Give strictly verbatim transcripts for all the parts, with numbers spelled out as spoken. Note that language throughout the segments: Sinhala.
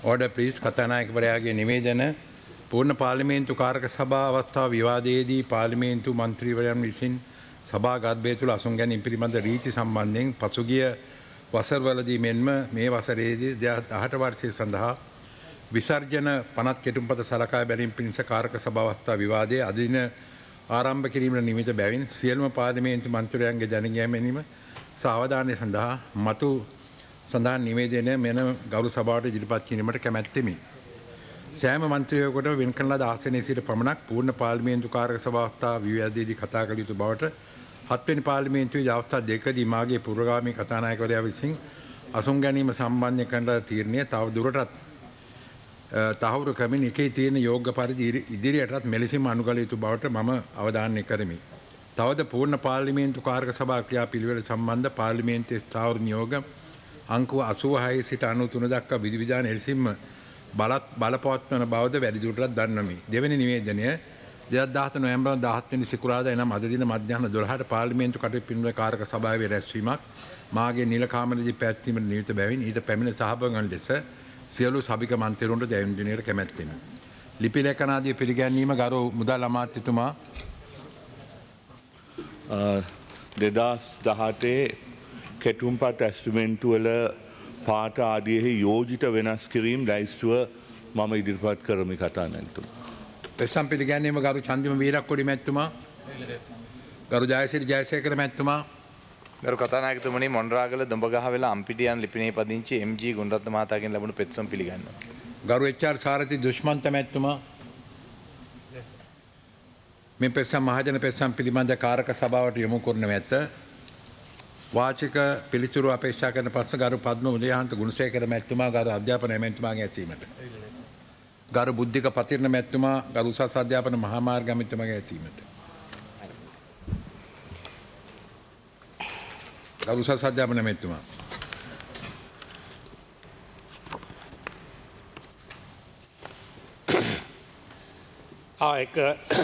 Order please. කතානායකවරයාගේ නිවේදන පූර්ණ පාර්ලිමේන්තු කාරක සභා අවස්ථාව විවාදයේදී පාර්ලිමේන්තු මන්ත්‍රීවරයන් විසින් සභා ගර්භය තුළ අසුන් ගැනීම පිළිබඳ රීති සම්බන්ධයෙන් පසුගිය වසරවලදී මෙන්ම මේ වසරේදී දෙදහස් දහඅට වර්ෂය සඳහා විසර්ජන පනත් කෙටුම්පත සලකා බැලීම පිණිස කාරක සභා අවස්ථා විවාදයේ අද දින ආරම්භ කිරීමට නිමිත බැවින් සියලුම පාර්ලිමේන්තු මන්ත්‍රීවරයන්ගේ දැනගැනීම සහ අවධානය සඳහා මතු සඳහන් නිවේදනය මෙන ගෞරව සභාවට ඉදිරිපත් කිරීමට කැමැත්තෙමි. සෑම මන්ත්‍රීවරයෙකුට වෙන් කරන ලද ආසනයේ සිට පමණක් පූර්ණ පාර්ලිමේන්තු කාරක සභා අවස්ථා විවාදයේදී කතා කළ යුතු බවට හත්වෙනි පාර්ලිමේන්තුවේ අවස්ථා දෙකදී මාගේ පුරගාමී කතානායකවරයා විසින් අසුන් ගැනීම සම්බන්ධ කරන තීරණය තව දුරටත් තහවුරු කරමින් එකේ තියෙන යෝග්‍ය පරිදි ඉදිරියටත් මෙලෙසින්ම අනුගල යුතු බවට මම අවධානය කරමි. තවද පූර්ණ පාර්ලිමේන්තු කාරක සභා ක්‍රියාපිළිවෙල සම්බන්ධ පාර්ලිමේන්තුවේ ස්ථාවර නියෝග අංකුව අසූහය සිට අනූතුන දක්වා විධිවිධාන එලෙසින්ම බලත් බලපවත්වන බවද වැඩිදුරටත් දන්වමි. දෙවැනි නිවේදනය දෙදහස් දහතුන නොවැම්බර් දහහත් වෙනි සිකුරාදා එනම් අද දින මධ්‍යහ්න දොළහට පාර්ලිමේන්තු කටයුතු පිළිබඳ කාරක සභාවේ රැස්වීමක් මාගේ නිල කාමරයේදී පැවැත්වීමට නියමිත බැවින් ඊට පැමිණ සහභාගී ලෙස සියලු සභික මන්ත්‍රීවරුන්ට දැනුම්දීමට කැමැත්තෙමි. ලිපි ලේඛනාදී පිළිගැනීම ගරු මුදල් අමාත්‍යතුමා දෙදහස් දහඅටේ කෙටුම්පත් ඇස්ටිමේන්තුවල පාට ආදියෙහි යෝජිත වෙනස් කිරීම් ලැයිස්තුව මම ඉදිරිපත් කරමි කතානායකතුමා. පෙස්සම් පිළිගැනීම ගරු චන්දිම වීරක්කොඩි මැතිතුමා. ගරු ජයසිරි ජයසේකර මැතිතුමා. ගරු කතානායකතුමනි මොණරාගල දොඹගහවෙල අම්පිටියන් ලිපිනේ පදිංචි එම්.ජී. ගුණරත්න මහතාගෙන් ලැබුණු පෙත්සම් පිළිගන්නවා. ගරු එච්.ආර්. සාරති දුෂ්මන්ත මැතිතුමා. මේ පෙත්සම් මහජන පෙත්සම් පිළිබඳ කාරක සභාවට යොමු කරන ඇත. වාචික පිළිතුරු අපේක්ෂා කරන ප්‍රශ්න ගරු පද්ම උදයහන්ත ගුණසේකර මැතිතුමා ගරු අධ්‍යාපන ඇමතිතුමාගේ ඇසීමට. ගරු බුද්ධික පතිරණ මැතිතුමා ගරු උසස් අධ්‍යාපන මහාමාර්ග ඇමතිතුමාගේ ඇසීමට. ගරු උසස් අධ්‍යාපන ඇමතිතුමා. ආ එක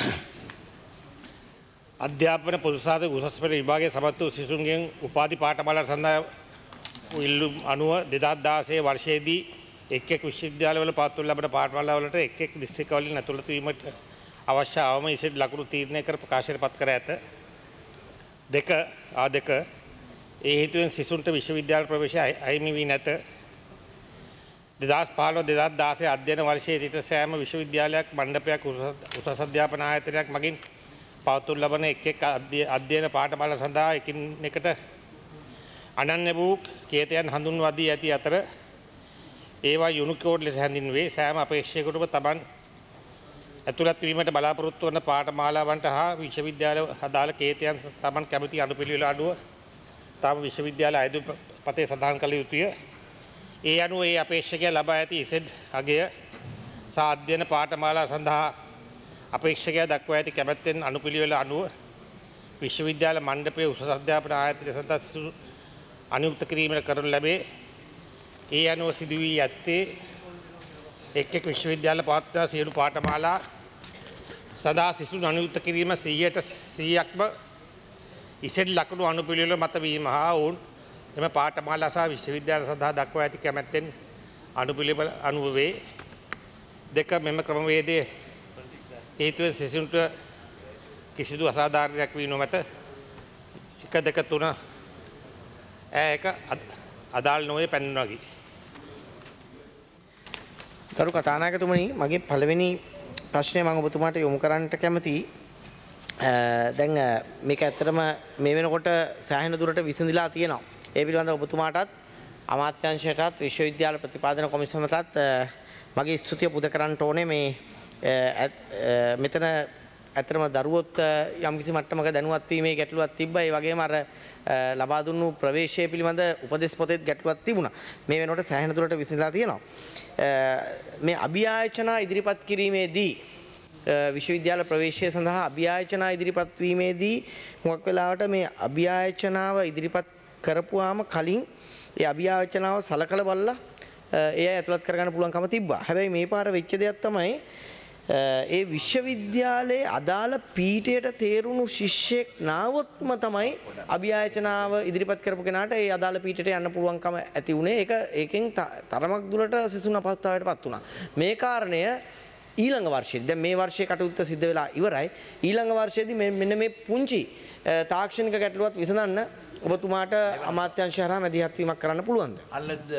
අධ්‍යාපන පොදු සාධක උසස් පෙළ විභාගයේ සමත් වූ සිසුන්ගෙන් උපාධි පාඨමාලා සඳහා ඉල්ලුම් අනුව දෙදහස් දාසය වර්ෂයේදී එක් එක් විශ්වවිද්‍යාලවල පවත්වනු ලබන පාඨමාලාවලට එක් එක් දිස්ත්‍රික්කවලින් ඇතුළත් වීමට අවශ්‍ය අවම ඉසෙඩ් ලකුණු තීරණය කර ප්‍රකාශයට පත් කර ඇත. දෙක ආ දෙක ඒ හේතුවෙන් සිසුන්ට විශ්වවිද්‍යාල ප්‍රවේශය අහිමි වී නැත. දෙදහස් පහළොව දෙදහස් දාසය අධ්‍යයන වර්ෂයේ සිට සෑම විශ්වවිද්‍යාලයක් මණ්ඩපයක් උසස් අධ්‍යාපන ආයතනයක් මගින් පවත්වනු ලබන එක් එක් අධ්‍යයන පාඨමාලා සඳහා එකින් එකට අනන්‍ය වූ කේතයන් හඳුන්වා දී ඇති අතර ඒවා යුනිකෝඩ් ලෙස හැඳින්වේ. සෑම අපේක්ෂකයෙකුටම තමන් ඇතුළත් වීමට බලාපොරොත්තු වන පාඨමාලාවන්ට හා විශ්වවිද්‍යාල අදාළ කේතයන් තමන් කැමති අනුපිළිවෙල අනුව තම විශ්වවිද්‍යාල අයදුම් පතේ සඳහන් කළ යුතුය. ඒ අනුව ඒ අපේක්ෂකයා ලබා ඇති ඉසෙඩ් අගය සහ අධ්‍යයන පාඨමාලා සඳහා අපේක්ෂකයා දක්වා ඇති කැමැත්තෙන් අනුපිළිවෙල අනුව විශ්වවිද්‍යාල මණ්ඩපයේ උසස් අධ්‍යාපන ආයතනය සඳහා සිසු අනුයුක්ත කිරීමට කරනු ලැබේ. ඒ අනුව සිදු වී ඇත්තේ එක් එක් විශ්වවිද්‍යාල පවත්වන සියලු පාඨමාලා සඳහා සිසුන් අනුයුක්ත කිරීම සීයට සීයක්ම ඉසෙඩ් ලකුණු අනුපිළිවෙල මත වීම හා ඔවුන් එම පාඨමාලා සහ විශ්වවිද්‍යාල සඳහා දක්වා ඇති කැමැත්තෙන් අනුපිළිවෙල අනුව වේ. දෙක මෙම ක්‍රමවේදයේ හේතුවෙන් සිසුන්ට කිසිදු අසාධාරණයක් වී නොමැත. එක දෙක තුන ඈ එක අදාළ නොවේ පැන්වනකි. ගරු කතානායකතුමනි මගේ පළවෙනි ප්‍රශ්නය මම ඔබතුමාට යොමු කරන්නට කැමතියි. දැන් මේක ඇත්තටම මේ වෙනකොට සෑහෙන දුරට විසඳලා තියෙනවා. ඒ පිළිබඳව ඔබතුමාටත් අමාත්‍යාංශයටත් විශ්වවිද්‍යාල ප්‍රතිපාදන කොමිසමටත් මගේ ස්තුතිය පුද කරන්න ඕනේ. මේ මෙතන ඇත්තටම දරුවොත් යම්කිසි මට්ටමක දැනුවත් වීමේ ගැටලුවක් තිබ්බා. ඒ වගේම අර ලබා දුන්නු ප්‍රවේශය පිළිබඳ උපදෙස් පොතේත් ගැටලුවක් තිබුණා. මේ වෙනකොට සෑහෙන දුරට විසඳලා තියෙනවා. මේ අභියාචනා ඉදිරිපත් කිරීමේදී විශ්වවිද්‍යාල ප්‍රවේශය සඳහා අභියාචනා ඉදිරිපත් වීමේදී මොකක් වෙලාවට මේ අභියාචනාව ඉදිරිපත් කරපුවාම කලින් ඒ අභියාචනාව සලකලා බලලා ඒ අය ඇතුළත් කරගන්න පුළුවන්කම තිබ්බා. හැබැයි මේ පාර වෙච්ච දෙයක් තමයි ඒ විශ්වවිද්‍යාලයේ අදාළ පීඨයට තේරුණු ශිෂ්‍යෙක් නාවොත්ම තමයි අභියාචනාව ඉදිරිපත් කරපු කෙනාට ඒ අදාළ පීඨයට යන්න පුළුවන්කම ඇති වුණේ. ඒක ඒකෙන් තරමක් දුරට සිසුන් අපහසුතාවයටපත් වුණා. මේ කාරණය ඊළඟ වර්ෂයේ දැන් මේ වර්ෂයේ කටයුත්ත සිද්ධ වෙලා ඉවරයි. ඊළඟ වර්ෂයේදී මෙන්න මේ පුංචි තාක්ෂණික ගැටලුවත් විසඳන්න ඔබතුමාට අමාත්‍යාංශය හරහා මැදිහත් වීමක් කරන්න පුළුවන්ද? අල්ලද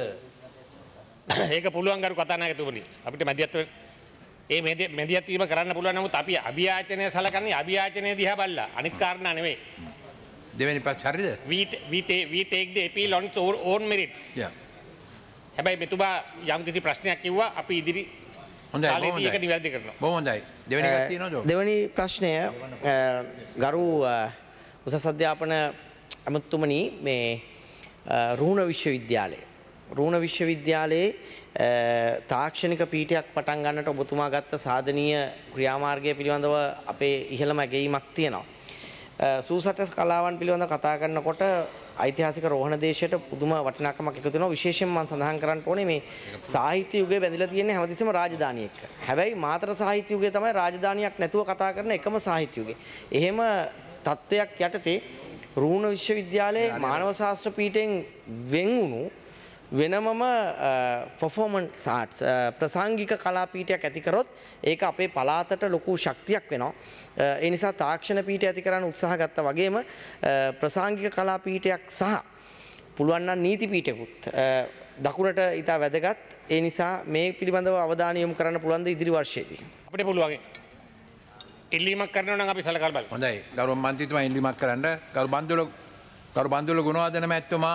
ඒක පුළුවන් ගරු කතානායකතුමනි. අපිට මැදිහත් ඒ මැදිහත් වීම කරන්න පුළුවන්. නමුත් අපි අභියාචනය සලකන්නේ අභියාචනය දිහා බලලා අනිත් කාරණා නෙමෙයි. දෙවෙනි පස් හරිද? we we take we take the appeal on its own merits. Yeah. හැබැයි මෙතුමා යම් කිසි ප්‍රශ්නයක් කිව්වා අපි ඉදිරි හොඳයි කාලේදී ඒක නිවැරදි කරනවා. බොහොම හොඳයි. දෙවෙනි එකක් තියෙනවද? දෙවෙනි ප්‍රශ්නය ගරු උසස් අධ්‍යාපන අමතුමනි මේ රුහුණ විශ්වවිද්‍යාලය රුහුණ විශ්වවිද්‍යාලයේ තාක්ෂණික පීඨයක් පටන් ගන්නට ඔබතුමා ගත්ත සාධනීය ක්‍රියාමාර්ගය පිළිබඳව අපේ ඉහළම ඇගීමක් තියෙනවා. සූසට කලාවන් පිළිබඳව කතා කරනකොට ඓතිහාසික රෝහණ දේශයට පුදුම වටිනාකමක් එකතු වෙනවා. විශේෂයෙන් මම සඳහන් කරන්න ඕනේ මේ සාහිත්‍ය යුගයේ බැඳිලා තියෙන්නේ හැමතිස්සෙම රාජධානිය එක්ක. හැබැයි මාතර සාහිත්‍ය යුගයේ තමයි රාජධානියක් නැතුව කතා කරන එකම සාහිත්‍ය යුගය. එහෙම තත්ත්වයක් යටතේ රුහුණ විශ්වවිද්‍යාලයේ මානව ශාස්ත්‍ර පීඨයෙන් වෙන් වුණු වෙනමම පර්ෆෝමන්ස් ආර්ට්ස් ප්‍රසංගික කලා පීඨයක් ඇති කරොත් ඒක අපේ පළාතට ලොකු ශක්තියක් වෙනවා. ඒ නිසා තාක්ෂණ පීඨය ඇති කරන්න උත්සාහ ගත්තා වගේම ප්‍රසංගික කලා පීඨයක් සහ පුළුවන් නම් නීති පීඨයකුත් දකුණට ඉතා වැදගත්. ඒ නිසා මේ පිළිබඳව අවධානය යොමු කරන්න පුළුවන් ද ඉදිරි වර්ෂයේදී? අපිට පුළුවන්. ඉල්ලීමක් කරනවා නම් අපි සලකලා බලමු. හොඳයි. ගරු මන්ත්‍රීතුමා ඉල්ලීමක් කරන්න. ගරු බන්දුල ගරු බන්දුල ගුණවර්ධන මැතිතුමා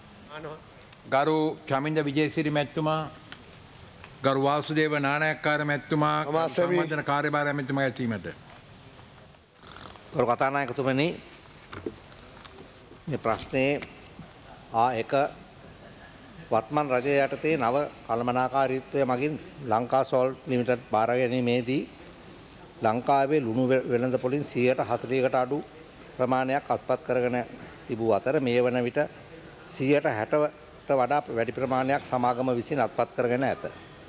ගරු චමින්ද විජේසිරි මැතිතුමා ගරු වාසුදේව නානායක්කාර මැතිතුමා සම්බන්ධන කාර්යභාරය මැතිතුමා ඇසීමට ගරු කතානායකතුමනි මේ ප්‍රශ්නේ ආ එක වත්මන් රජය යටතේ නව කළමනාකාරීත්වය මගින් ලංකා සෝල්ට් ලිමිටඩ් බාර ගැනීමේදී ලංකාවේ ලුණු වෙළඳ පොලින් සියයට හතළිහකට අඩු ප්‍රමාණයක් අත්පත් කරගෙන තිබූ අතර මේ වන විට සියයට හැටට වඩා වැඩි ප්‍රමාණයක් සමාගම විසින් අත්පත් කරගෙන ඇත.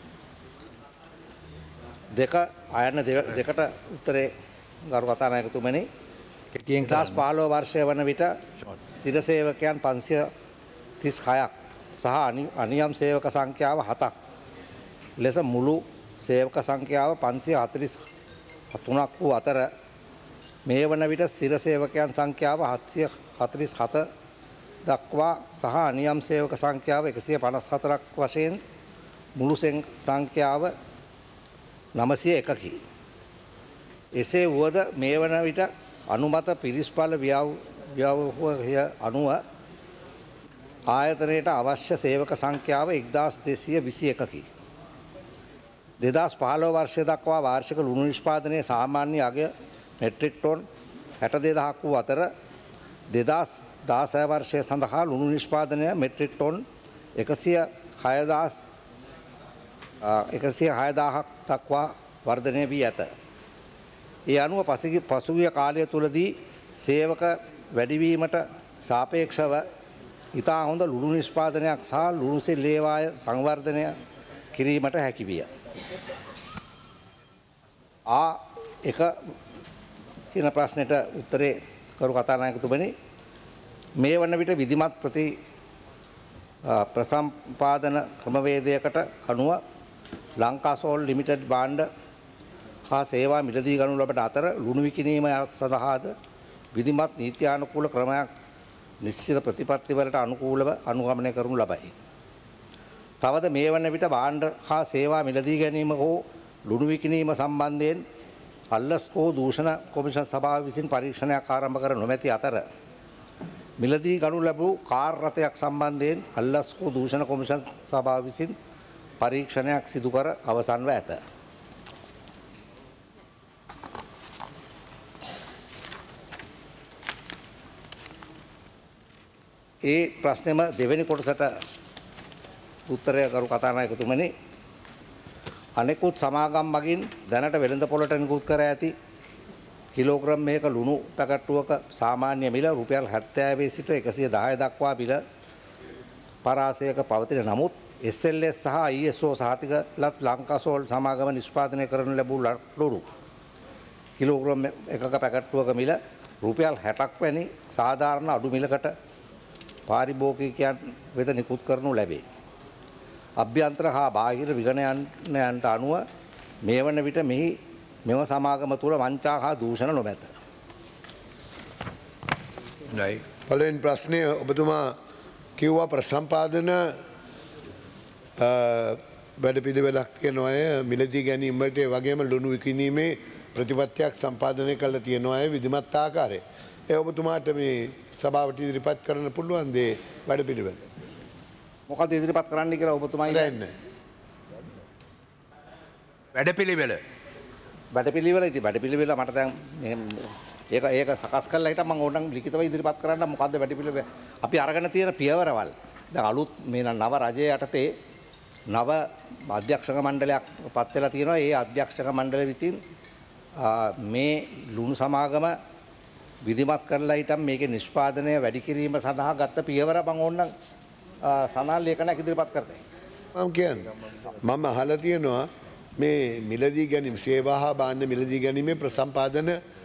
දෙක අයන දෙකට උත්තරේ ගරු කතානායකතුමනි දෙදහස් පහළොව වර්ෂය වන විට සිර සේවකයන් පන්සිය තිස් හයක් සහ අනියම් සේවක සංඛ්‍යාව හතක් ලෙස මුළු සේවක සංඛ්‍යාව පන්සිය හතළිස් තුනක් වූ අතර මේ වන විට ස්ථිර සේවකයන් සංඛ්‍යාව හත්සිය හතළිස් හත දක්වා සහ අනියම් සේවක සංඛ්‍යාව එකසිය පනස් හතරක් වශයෙන් මුළු සංඛ්‍යාව නවසිය එකකි. එසේ වුවද මේ වන විට අනුමත පිරිස්පල ව්‍යවහය අනුව ආයතනයට අවශ්‍ය සේවක සංඛ්‍යාව එක්දාස් දෙසිය විසි එකකි. දෙදහස් පහළොව වර්ෂය දක්වා වාර්ෂික ලුණු නිෂ්පාදනයේ සාමාන්‍ය අගය මෙට්‍රික් ටොන් හැට දෙදහක් වූ අතර දෙදහස් දාසය වර්ෂය සඳහා ලුණු නිෂ්පාදනය මෙට්‍රික් ටොන් එකසිය හයදාස් එකසිය හයදාහක් දක්වා වර්ධනය වී ඇත. ඒ අනුව පසුගිය කාලය තුළදී සේවක වැඩිවීමට සාපේක්ෂව ඉතා හොඳ ලුණු නිෂ්පාදනයක් සහ ලුණු සෙල් ලේවාය සංවර්ධනය කිරීමට හැකි විය. ආ එක කියන ප්‍රශ්නෙට උත්තරේ කරු කතානායකතුමනි මේ වන විට විධිමත් ප්‍රති ප්‍රසම්පාදන ක්‍රමවේදයකට අනුව ලංකාසෝල් ලිමිටඩ් භාණ්ඩ හා සේවා මිලදී ගනු ලබන අතර ලුණු විකිණීම සඳහාද විධිමත් නීත්‍යානුකූල ක්‍රමයක් නිශ්චිත ප්‍රතිපත්තිවලට අනුකූලව අනුගමනය කරනු ලබයි. තවද මේ වන විට භාණ්ඩ හා සේවා මිලදී ගැනීම හෝ ලුණු විකිණීම සම්බන්ධයෙන් අල්ලස් හෝ දූෂණ කොමිෂන් සභාව විසින් පරීක්ෂණයක් ආරම්භ කර නොමැති අතර මිලදී ගනු ලැබූ කාර් රථයක් සම්බන්ධයෙන් අල්ලස් හෝ දූෂණ කොමිෂන් සභාව විසින් පරීක්ෂණයක් සිදු කර අවසන්ව ඇත. ඒ ප්‍රශ්නෙම දෙවෙනි කොටසට උත්තරය කරු කතානායකතුමනි අනෙකුත් සමාගම් මගින් දැනට වෙළඳ පොළට නිකුත් කර ඇති කිලෝග්‍රම් මේක ලුණු පැකට්ටුවක සාමාන්‍ය මිල රුපියල් හැත්තෑවේ සිට එකසිය දහය දක්වා මිල පරාසයක පවතින නමුත් එස් එල් එස් සහ ආයි එස් ඕ සහතිකලත් ලංකාසෝල් සමාගම නිෂ්පාදනය කරනු ලැබූ ලුණු කිලෝග්‍රෑම් එකක පැකට්ටුවක මිල රුපියල් හැටක් වැනි සාධාරණ අඩු මිලකට පාරිභෝගිකයන් වෙත නිකුත් කරනු ලැබේ. අභ්‍යන්තර හා බාහිර විගණනයන්ට අනුව මේ වන විට මෙහි මෙම සමාගම තුළ වංචා හා දූෂණ නොමැත. පළවෙනි ප්‍රශ්නය ඔබතුමා කිව්වා ප්‍රසම්පාදන වැඩපිළිවෙලක් කියනවා අය මිලදී ගැනීමට ඒ වගේම ලුණු විකිණීමේ ප්‍රතිපත්තියක් සම්පාදනය කරලා තියෙනවා අය විධිමත් ආකාරයේ. ඒ ඔබතුමාට මේ සභාවට ඉදිරිපත් කරන්න පුළුවන් දේ වැඩපිළිවෙල. මොකද ඉදිරිපත් කරන්න කියලා ඔබතුමා ඉන්නේ. වැඩපිළිවෙල. වැඩපිළිවෙල ඉතින් වැඩපිළිවෙල මට දැන් ඒක ඒක සකස් කරලා හිටන් මම ඕනනම් ලිඛිතව ඉදිරිපත් කරන්න මොකද්ද වැඩපිළිවෙල. අපි අරගෙන තියෙන පියවරවල් දැන් අලුත් මේ නව රජය යටතේ නව අධ්‍යක්ෂක මණ්ඩලයක් පත් වෙලා තියෙනවා. ඒ අධ්‍යක්ෂක මණ්ඩලය විසින් මේ ලුණු සමාගම විධිමත් කරලා හිටන් මේකේ නිෂ්පාදනය වැඩි කිරීම සඳහා ගත්ත පියවර මම ඕනනම් සනාල් ලේඛනයක් ඉදිරිපත් කරතයි. මම කියන්නේ මම අහලා තියෙනවා මේ මිලදී ගැනීම සේවා හා භාණ්ඩ මිලදී ගැනීමේ ප්‍රසම්පාදන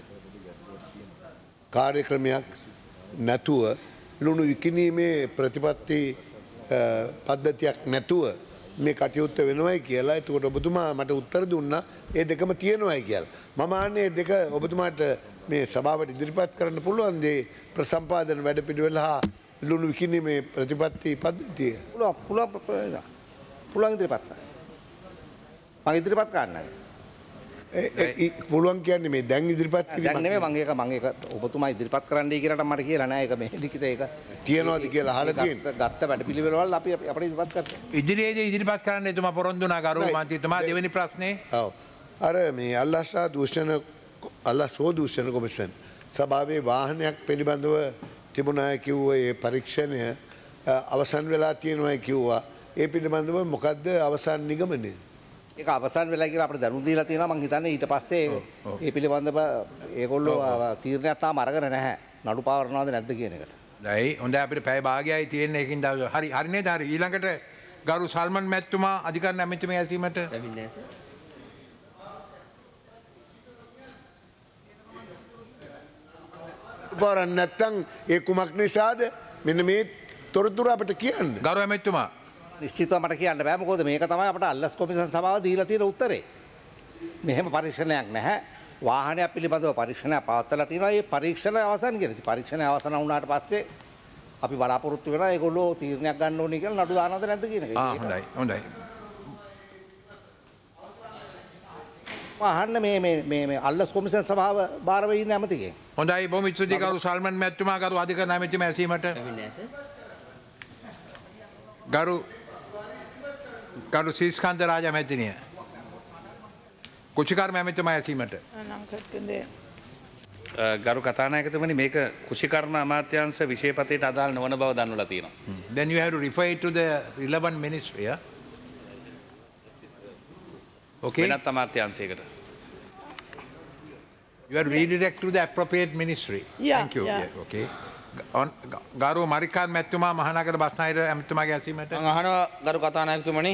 කාර්යක්‍රමයක් නැතුව ලුණු විකිණීමේ ප්‍රතිපත්ති පද්ධතියක් නැතුව මේ කටයුත්ත වෙනවයි කියලා. එතකොට ඔබතුමා මට උත්තර දුන්නා ඒ දෙකම තියෙනවයි කියලා. මම අහන්නේ දෙක ඔබතුමාට මේ සභාවට ඉදිරිපත් කරන්න පුළුවන් දේ ප්‍රසම්පාදන වැඩපිළිවෙල හා ලුණු විකිණීමේ ප්‍රතිපත්ති පද්ධතිය. පුළුවන් පුළුවන් පුළුවන් ඉදිරිපත් කරන්න. මම ඉදිරිපත් කරන්නයි. පුළුවන් කියන්නේ මේ දැන් ඉදිරිපත් කිරීම. දැන් නෙමෙයි මම ඒක මම ඒක ඔබතුමා ඉදිරිපත් කරන්නයි කියලාට මට කියලා නෑ. ඒක මේ ලිඛිත ඒක තියනවාද කියලා අහලා තියෙනවා. ගත්ත වැඩපිළිවෙළවල් අපි අපිට ඉදිරිපත් කරනවා. ඉදිරියේදී ඉදිරිපත් කරන්න එතුමා පොරොන්දු වුණා ගරු මන්ත්‍රීතුමා. දෙවෙනි ප්‍රශ්නේ. ඔව්. අර මේ අල්ලාහ් දූෂණ අල්ලාහ් සෝ දූෂණ කොමිෂන් සභාවේ වාහනයක් පිළිබඳව තිබුණා කිව්වා ඒ පරීක්ෂණය අවසන් වෙලා තියෙනවා කිව්වා. ඒ පිළිබඳව මොකද්ද අවසන් නිගමනය? ඒක අවසන් වෙලා කියලා අපිට දැනුම් දීලා තියෙනවා. මම හිතන්නේ ඊට පස්සේ ඒ පිළිබඳව ඒගොල්ලෝ තීරණයක් තාම අරගෙන නැහැ. නඩු පාවරනවද නැද්ද කියන එකට. දැයි හොඳයි අපිට පැය භාගයයි තියෙන්නේ. ඒකින් දවස් හරි හරි නේද? හරි ඊළඟට ගරු සල්මන් මැතිතුමා අධිකරණ ඇමතිතුමා ඇසීමට ලැබෙන්නේ නැහැ. පාරක් නැත්තම් ඒ කුමක් නිසාද? මෙන්න මේ තොරතුරු අපිට කියන්න. ගරු ඇමතිතුමා නිශ්චිතව මට කියන්න බෑ. මොකද මේක තමයි අපිට අල්ලස් කොමිෂන් සභාව දීලා තියෙන උත්තරේ. මෙහෙම පරීක්ෂණයක් නැහැ. වාහනයක් පිළිබඳව පරීක්ෂණයක් පවත්වලා තියෙනවා. ඒ පරීක්ෂණ අවසන් කියලා. ඉතින් පරීක්ෂණය අවසන් වුණාට පස්සේ අපි බලාපොරොත්තු වෙනවා ඒගොල්ලෝ තීරණයක් ගන්න ඕනේ කියලා නඩු දානවද නැද්ද කියන එක. ආ හොඳයි හොඳයි. අහන්න මේ මේ මේ මේ අල්ලස් කොමිෂන් සභාව බාර වෙ ඉන්න ඇමතිගේ. හොඳයි බොහොම ස්තුතියි ගරු සල්මන් මැතිතුමා ගරු අධිකරණ ඇමතිතුමා ඇසීමට. ගරු ගරු සීස්කන්ද රාජ මැතිනිය. කුෂිකර්ම ඇමතිතුමා ඇසීමට. ගරු කතානායකතුමනි මේක කුෂිකර්ම අමාත්‍යාංශ විෂයපතේට අදාළ නොවන බව දන්වලා තියෙනවා. Then you have to refer it to the relevant ministry. Yeah? Okay. වෙනත් අමාත්‍යාංශයකට. You have to redirect to the appropriate ministry. Yeah, Thank you. yeah. Yeah, okay. On ගරු මරිකාන් මැතිතුමා මහනගර බස්නාහිර ඇමතිතුමාගේ ඇසීමට. මම අහනවා ගරු කතානායකතුමනි.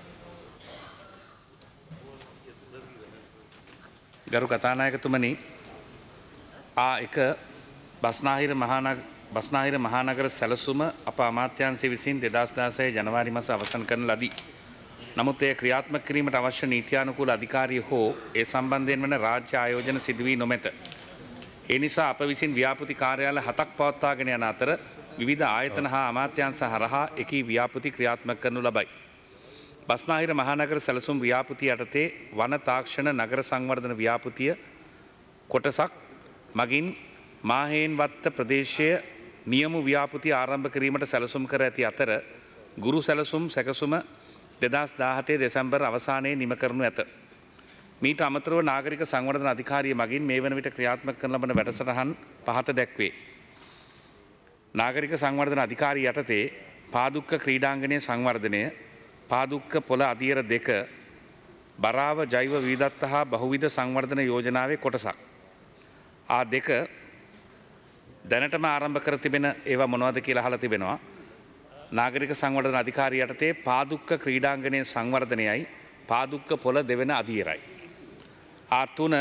ගරු කතානායකතුමනි ආ එක බස්නාහිර මහානගර බස්නාහිර මහානගර සැලසුම අප අමාත්‍යාංශය විසින් දෙදහස් දාසය ජනවාරි මාස අවසන් කරන ලදී. නමුත් එය ක්‍රියාත්මක කිරීමට අවශ්‍ය නීත්‍යානුකූල අධිකාරිය හෝ ඒ සම්බන්ධයෙන් වන රාජ්‍ය ආයෝජන සිදු වී නොමැත. ඒ නිසා අප විසින් ව්‍යාපෘති කාර්යාල හතක් පවත්වාගෙන යන අතර විවිධ ආයතන හා අමාත්‍යාංශ හරහා එකී ව්‍යාපෘති ක්‍රියාත්මක කරනු ලබයි. බස්නාහිර මහානගර සැලසුම් ව්‍යාපෘතිය යටතේ වන තාක්ෂණ නගර සංවර්ධන ව්‍යාපෘතිය කොටසක් මගින් මාහේන්වත්ත ප්‍රදේශයේ නියම ව්‍යාපෘතිය ආරම්භ කිරීමට සැලසුම් කර ඇති අතර ගුරු සැලසුම් සැකසුම දෙදහස් දාහතේ දෙසැම්බර් අවසානයේ නිම කරනු ඇත. මීට අමතරව නාගරික සංවර්ධන අධිකාරිය මගින් මේ වන විට ක්‍රියාත්මක කරන ලබන වැඩසටහන් පහත දැක්වේ. නාගරික සංවර්ධන අධිකාරිය යටතේ පාදුක්ක ක්‍රීඩාංගණය සංවර්ධනය, පාදුක්ක පොළ අදියර දෙක, බරාව ජෛව විවිධත්ව හා බහුවිධ සංවර්ධන යෝජනාවේ කොටසක්. ආ දෙක දැනටම ආරම්භ කර තිබෙන ඒවා මොනවද කියලා අහලා තිබෙනවා. නාගරික සංවර්ධන අධිකාරිය යටතේ පාදුක්ක ක්‍රීඩාංගණයේ සංවර්ධනයයි පාදුක්ක පොළ දෙවන අධීරයි. ආ තුන